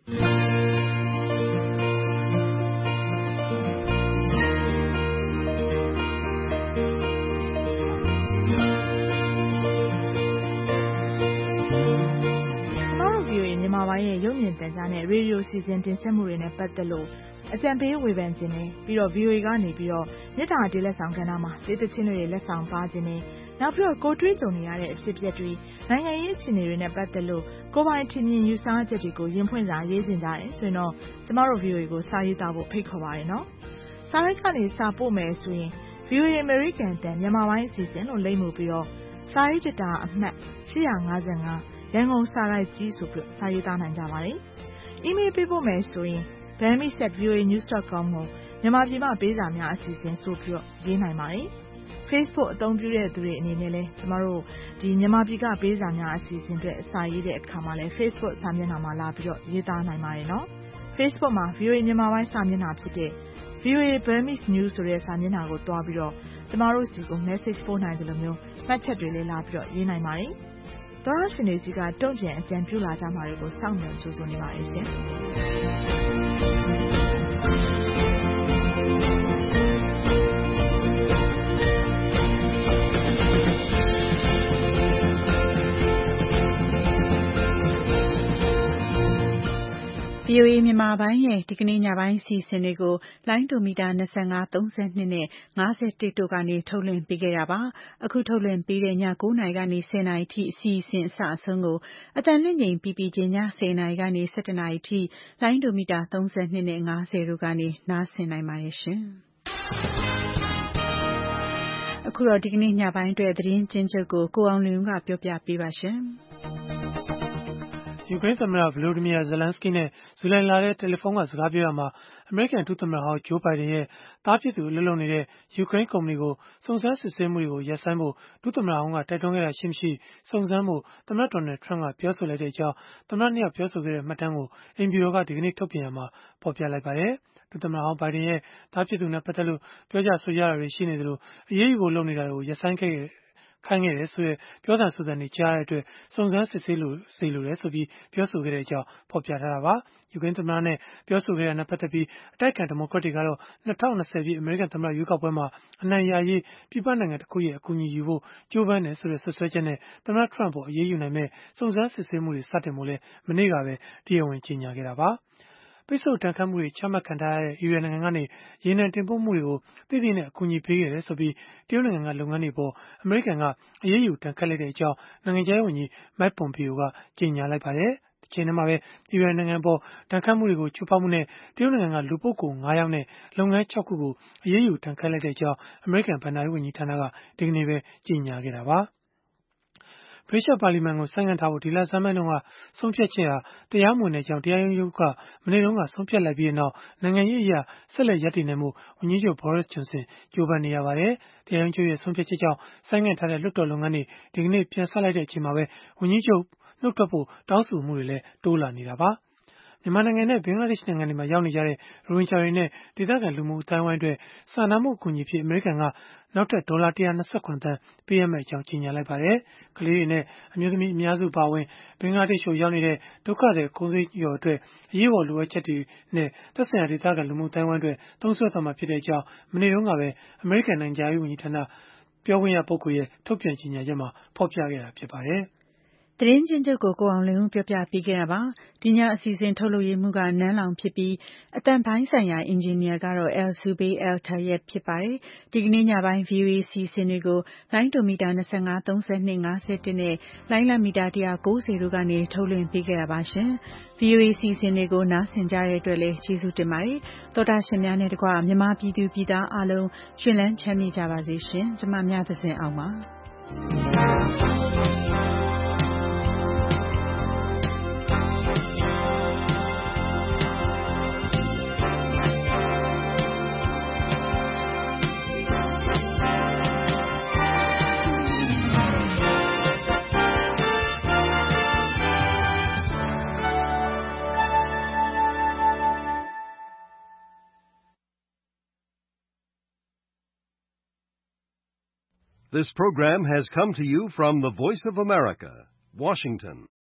မြန်မာပိုင်းရဲ့ရုပ်မြင်သံကြားနဲ့ရေဒီယိုစီစဉ်တင်ဆက်မှုတွေနဲ့ပတ်သက်လို့အကြံပေးဝေဖန်ခြင်းနဲ့ပြီးတော့ ဗီအိုအေ ကနေပြီးတော့မြစ်တာတေးလက်ဆောင်ကဏ္ဍမှာဒေသချင်းတွေလက်ဆောင်ပါခြင်းနဲ့နောက်ပြီးတော့ကိုတွေးကြုံနေရတဲ့အဖြစ်အပျက်တွေနိုင်ငံရေးအခြေအနေတွေနဲ့ပတ်သက်လို့ကိုယ်ပိုင်ထင်မြင်ယူဆချက်တွေကိုရင်ဖွင့်စာရေးတင်ကြတယ်ဆိုရင်တော့ကျမတို့ ဗီအိုအေ ကိုစာရေးသားဖို့ဖိတ်ခေါ်ပါတယ်နော်။စာရိုက်ကနေစာပို့မယ်ဆိုရင် ဗီအိုအေ American တန်မြန်မာပိုင်းအစီအစဉ်လို့လိမ့်မှုပြီးတော့စာရေးတစ်တာအမှတ်၈၅၅ရန်ကုန်စာရိုက်ကြီးဆိုပြီးစာရေးသားနိုင်ကြပါတယ်။ email ပေးဖို့မယ်ဆိုရင် burmese at v o a news dot com ကိုမြန်မာပြည်မှာပေးစာများအစီအစဉ်ဆိုပြီးတော့ရေးနိုင်ပါတယ်။ Facebook အသုံးပြုတဲ့သူတွေအနေနဲ့လည်းကျမတို့ဒီမြန်မာပြည်ကပေးစာများအစီအစဉ်တွေအစာရေးတဲ့အခါမှာလည်း Facebook စာမျက်နှာမှာလာပြီးတော့ရေးသားနိုင်ပါတယ်နော်။ Facebook မှာ ဗီအိုအေ မြန်မာပိုင်းစာမျက်နှာဖြစ်တဲ့ ဗီအိုအေ Burmese News ဆိုတဲ့စာမျက်နှာကိုတွားပြီးတော့ကျမတို့စီကို message ပို့နိုင်တယ်လို့မျိုးမှတ်ချက်တွေလည်းလာပြီးတော့ရေးနိုင်ပါတယ်။သောရရှင်တွေစီကတုံ့ပြန်အကြံပြုလာကြမှာတွေကိုစောင့်မျှော်ကြိုးစားနေပါရဲ့ရှင်။ဗီအိုအေမြန်မာပိုင်းရဲ့ဒီကနေ့ညပိုင်းအစီအစဉ်တွေကိုလိုင်းတိုမီတာ၂၅ ၃၂နဲ့၅၁တို့ကနေထုတ်လွှင့်ပေးခဲ့တာပါ။အခုထုတ်လွှင့်ပေးတဲ့ည၉နာရီကနေ၁၀နာရီထိအစီအစဉ်အစအဆုံးကိုအတန်လွင့်ချိန် ပီပီချင်းည၁၀နာရီကနေ၁၁နာရီထိလိုင်းတိုမီတာ၃၂နဲ့၅၀တို့ကနေနားဆင်နိုင်ပါတယ်ရှင်။အခုတော့ဒီကနေ့ညပိုင်းအတွက်သတင်းကျဉ်းချုပ်ကိုကိုအောင်လင်းဦးကပြောပြပေးပါရှင်။ယူကရိန်းသမ္မတ Volodymyr Zelensky နဲ့ဇူလိုင်လထဲတယ်လီဖုန်းကစကားပြောရမှာအမေရိကန်ဒုသမ္မတဟောင်း Joe Biden ရဲ့သားဖြစ်သူအလုပ်လုပ်နေတဲ့ယူကရိန်းကုမ္ပဏီကိုစုံစမ်းစစ်ဆေးမှုတွေကိုရပ်ဆိုင်းဖို့ဒုသမ္မတဟောင်းကတိုက်တွန်းခဲ့တာရှိမရှိစုံစမ်းဖို့သမ္မတ Donald Trump ကပြောဆိုလိုက်တဲ့အကြောင်းသမ္မတနှစ်ယောက်ပြောဆိုခဲ့တဲ့မှတ်တမ်းကိုအိမ်ဖြူတော်ကဒီကနေ့ထုတ်ပြန်ရမှာဖော်ပြလိုက်ပါတယ်။ဒုသမ္မတဟောင်း Biden ရဲ့သားဖြစ်သူနဲ့ပတ်သက်လို့ပြောကြဆိုကြတာတွေရှိနေသလိုအရေးယူဖို့လုပ်နေတာတွေကိုရပ်ဆိုင်းခဲ့ခိုင်းခဲ့တယ်ဆိုတဲ့ပြောသံဆိုသံတွေကြားရတဲ့အတွက်စုံစမ်းစစ်ဆေးလို့စေလိုတယ်ဆိုပြီးပြောဆိုခဲ့တဲ့အကြောင်းဖော်ပြထားတာပါ။ယူကရိန်းသမ္မတနဲ့ပြောဆိုခဲ့တာနဲ့ပတ်သက်ပြီးအတိုက်အခံဒီမိုကရက်တွေကတော့၂၀၂၀ပြည့်အမေရိကန်သမ္မတရွေးကောက်ပွဲမှာအနိုင်ရရေးပြည်ပနိုင်ငံတစ်ခုရဲ့အကူအညီယူဖို့ကြိုးပမ်းတယ်ဆိုတဲ့ဆွဆွဲချက်နဲ့သမ္မတ Trump ပေါ်အရေးယူနိုင်မဲ့စုံစမ်းစစ်ဆေးမှုတွေစတင်ဖို့လဲမနေ့ကပဲတရားဝင်ကြေညာခဲ့တာပါ။ပိတ်ဆို့တန်ခတ်မှုတွေချမှတ်ခံထားရတဲ့ အီရန်နိုင်ငံကနေရေနံတင်ပို့မှုတွေကိုသိသိနဲ့အကူအညီပေးခဲ့တယ်ဆိုပြီးတရုတ်နိုင်ငံကလုပ်ငန်းတွေပေါ်အမေရိကန်ကအရေးယူတန်ခတ်လိုက်တဲ့အကြောင်းနိုင်ငံခြားရေးဝန်ကြီး Mike Pompeo ကကြေညာလိုက်ပါတယ်။တချိန်တည်းမှာပဲအီရန်နိုင်ငံပေါ်တန်ခတ်မှုတွေကိုချိုးဖောက်မှုနဲ့တရုတ်နိုင်ငံကလူပုဂ္ဂိုလ်၅ယောက်နဲ့လုပ်ငန်း၆ခုကိုအရေးယူတန်ခတ်လိုက်တဲ့အကြောင်းအမေရိကန်ဘဏ္ဍာရေးဝန်ကြီးဌာနကဒီကနေ့ပဲကြေညာခဲ့တာပါ။ဗြိတိသျှပါလီမန်ကိုဆိုင်းငံ့ထားဖို့ဒီလဆန်းပိုင်းတုန်းကဆုံးဖြတ်ချက်ဟာတရားမဝင်တဲ့အကြောင်းတရားရုံးချုပ်ကမနေ့တုန်းကဆုံးဖြတ်လိုက်ပြီးနောက်နိုင်ငံရေးအရာဆက်လက်ရပ်တည်နိုင်မှုဝန်ကြီးချုပ် Boris Johnson ကြိုးပမ်းနေရပါတယ်။တရားရုံးချုပ်ရဲ့ဆုံးဖြတ်ချက်ကြောင့်ဆိုင်းငံ့ထားတဲ့လွှတ်တော်လုပ်ငန်းတွေဒီကနေ့ပြန်ဆလိုက်တဲ့အချိန်မှာပဲဝန်ကြီးချုပ်နှုတ်ထွက်ဖို့တောင်းဆိုမှုတွေလည်းတိုးလာနေတာပါ။မြန်မာနိုင်ငံနဲ့ဘင်္ဂလားဒေ့ရှ်နိုင်ငံတွေမှာရောက်နေကြတဲ့ရိုဟင်ဂျာတွေနဲ့ဒေသခံလူမှုအတိုင်းအဝိုင်းအတွက်စာနာမှုအကူအညီဖြစ်အမေရိကန်ကနောက်ထပ်ဒေါ်လာ၁၂၇သန်းပေးရမယ့်အကြောင်းကြေညာလိုက်ပါတယ်။ကလေးတွေနဲ့အမျိုးသမီးအများစုပါဝင်ဘင်္ဂလားဒေ့ရှ်ကိုရောက်နေတဲ့ဒုက္ခသည်ကိုးသိန်းကျော်အတွက်အရေးပေါ်လိုအပ်ချက်တွေနဲ့သက်ဆိုင်ရာဒေသခံလူမှုအတိုင်းအဝိုင်းအတွက်သုံးစွဲသွားမှာဖြစ်တဲ့အကြောင်းမနေ့တုန်းကပဲအမေရိကန်နိုင်ငံခြားရေးဝန်ကြီးဌာနပြောခွင့်ရပုဂ္ဂိုလ်ရဲ့ထုတ်ပြန်ကြေညာချက်မှာဖော်ပြခဲ့တာဖြစ်ပါတယ်။သတင်းချင်းချုပ်ကိုကိုအောင်လင်းဦးပြောပြပေးခဲ့တာပါ။ဒီညအစီအစဉ်ထုတ်လုပ်ရေးမှုကနန်းလောင်ဖြစ်ပြီးအတန်ပိုင်းဆိုင်ရာအင်ဂျင်နီယာကတော့ El Zubay Al Tayeb ဖြစ်ပါတယ်။ဒီကနေ့ညပိုင်း ဗီအိုအေ အစီအစဉ်တွေကိုလိုင်းတိုမီတာ၂၅ ၃၂ ၅၁နဲ့လိုင်းလမီတာ၁၉၀တို့ကနေထုတ်လွှင့်ပေးခဲ့တာပါရှင်။ ဗီအိုအေ အစီအစဉ်တွေကိုနားဆင်ကြတဲ့အတွက်လည်းကျေးဇူးတင်ပါတယ်။သောတာရှင်များနဲ့တကွမြန်မာပြည်သူပြည်သားအားလုံးရှင်လန်းချမ်းမြေ့ကြပါစေရှင်။ကျွန်မမြသဇင်အောင်ပါ။ This program has come to you from the Voice of America, Washington.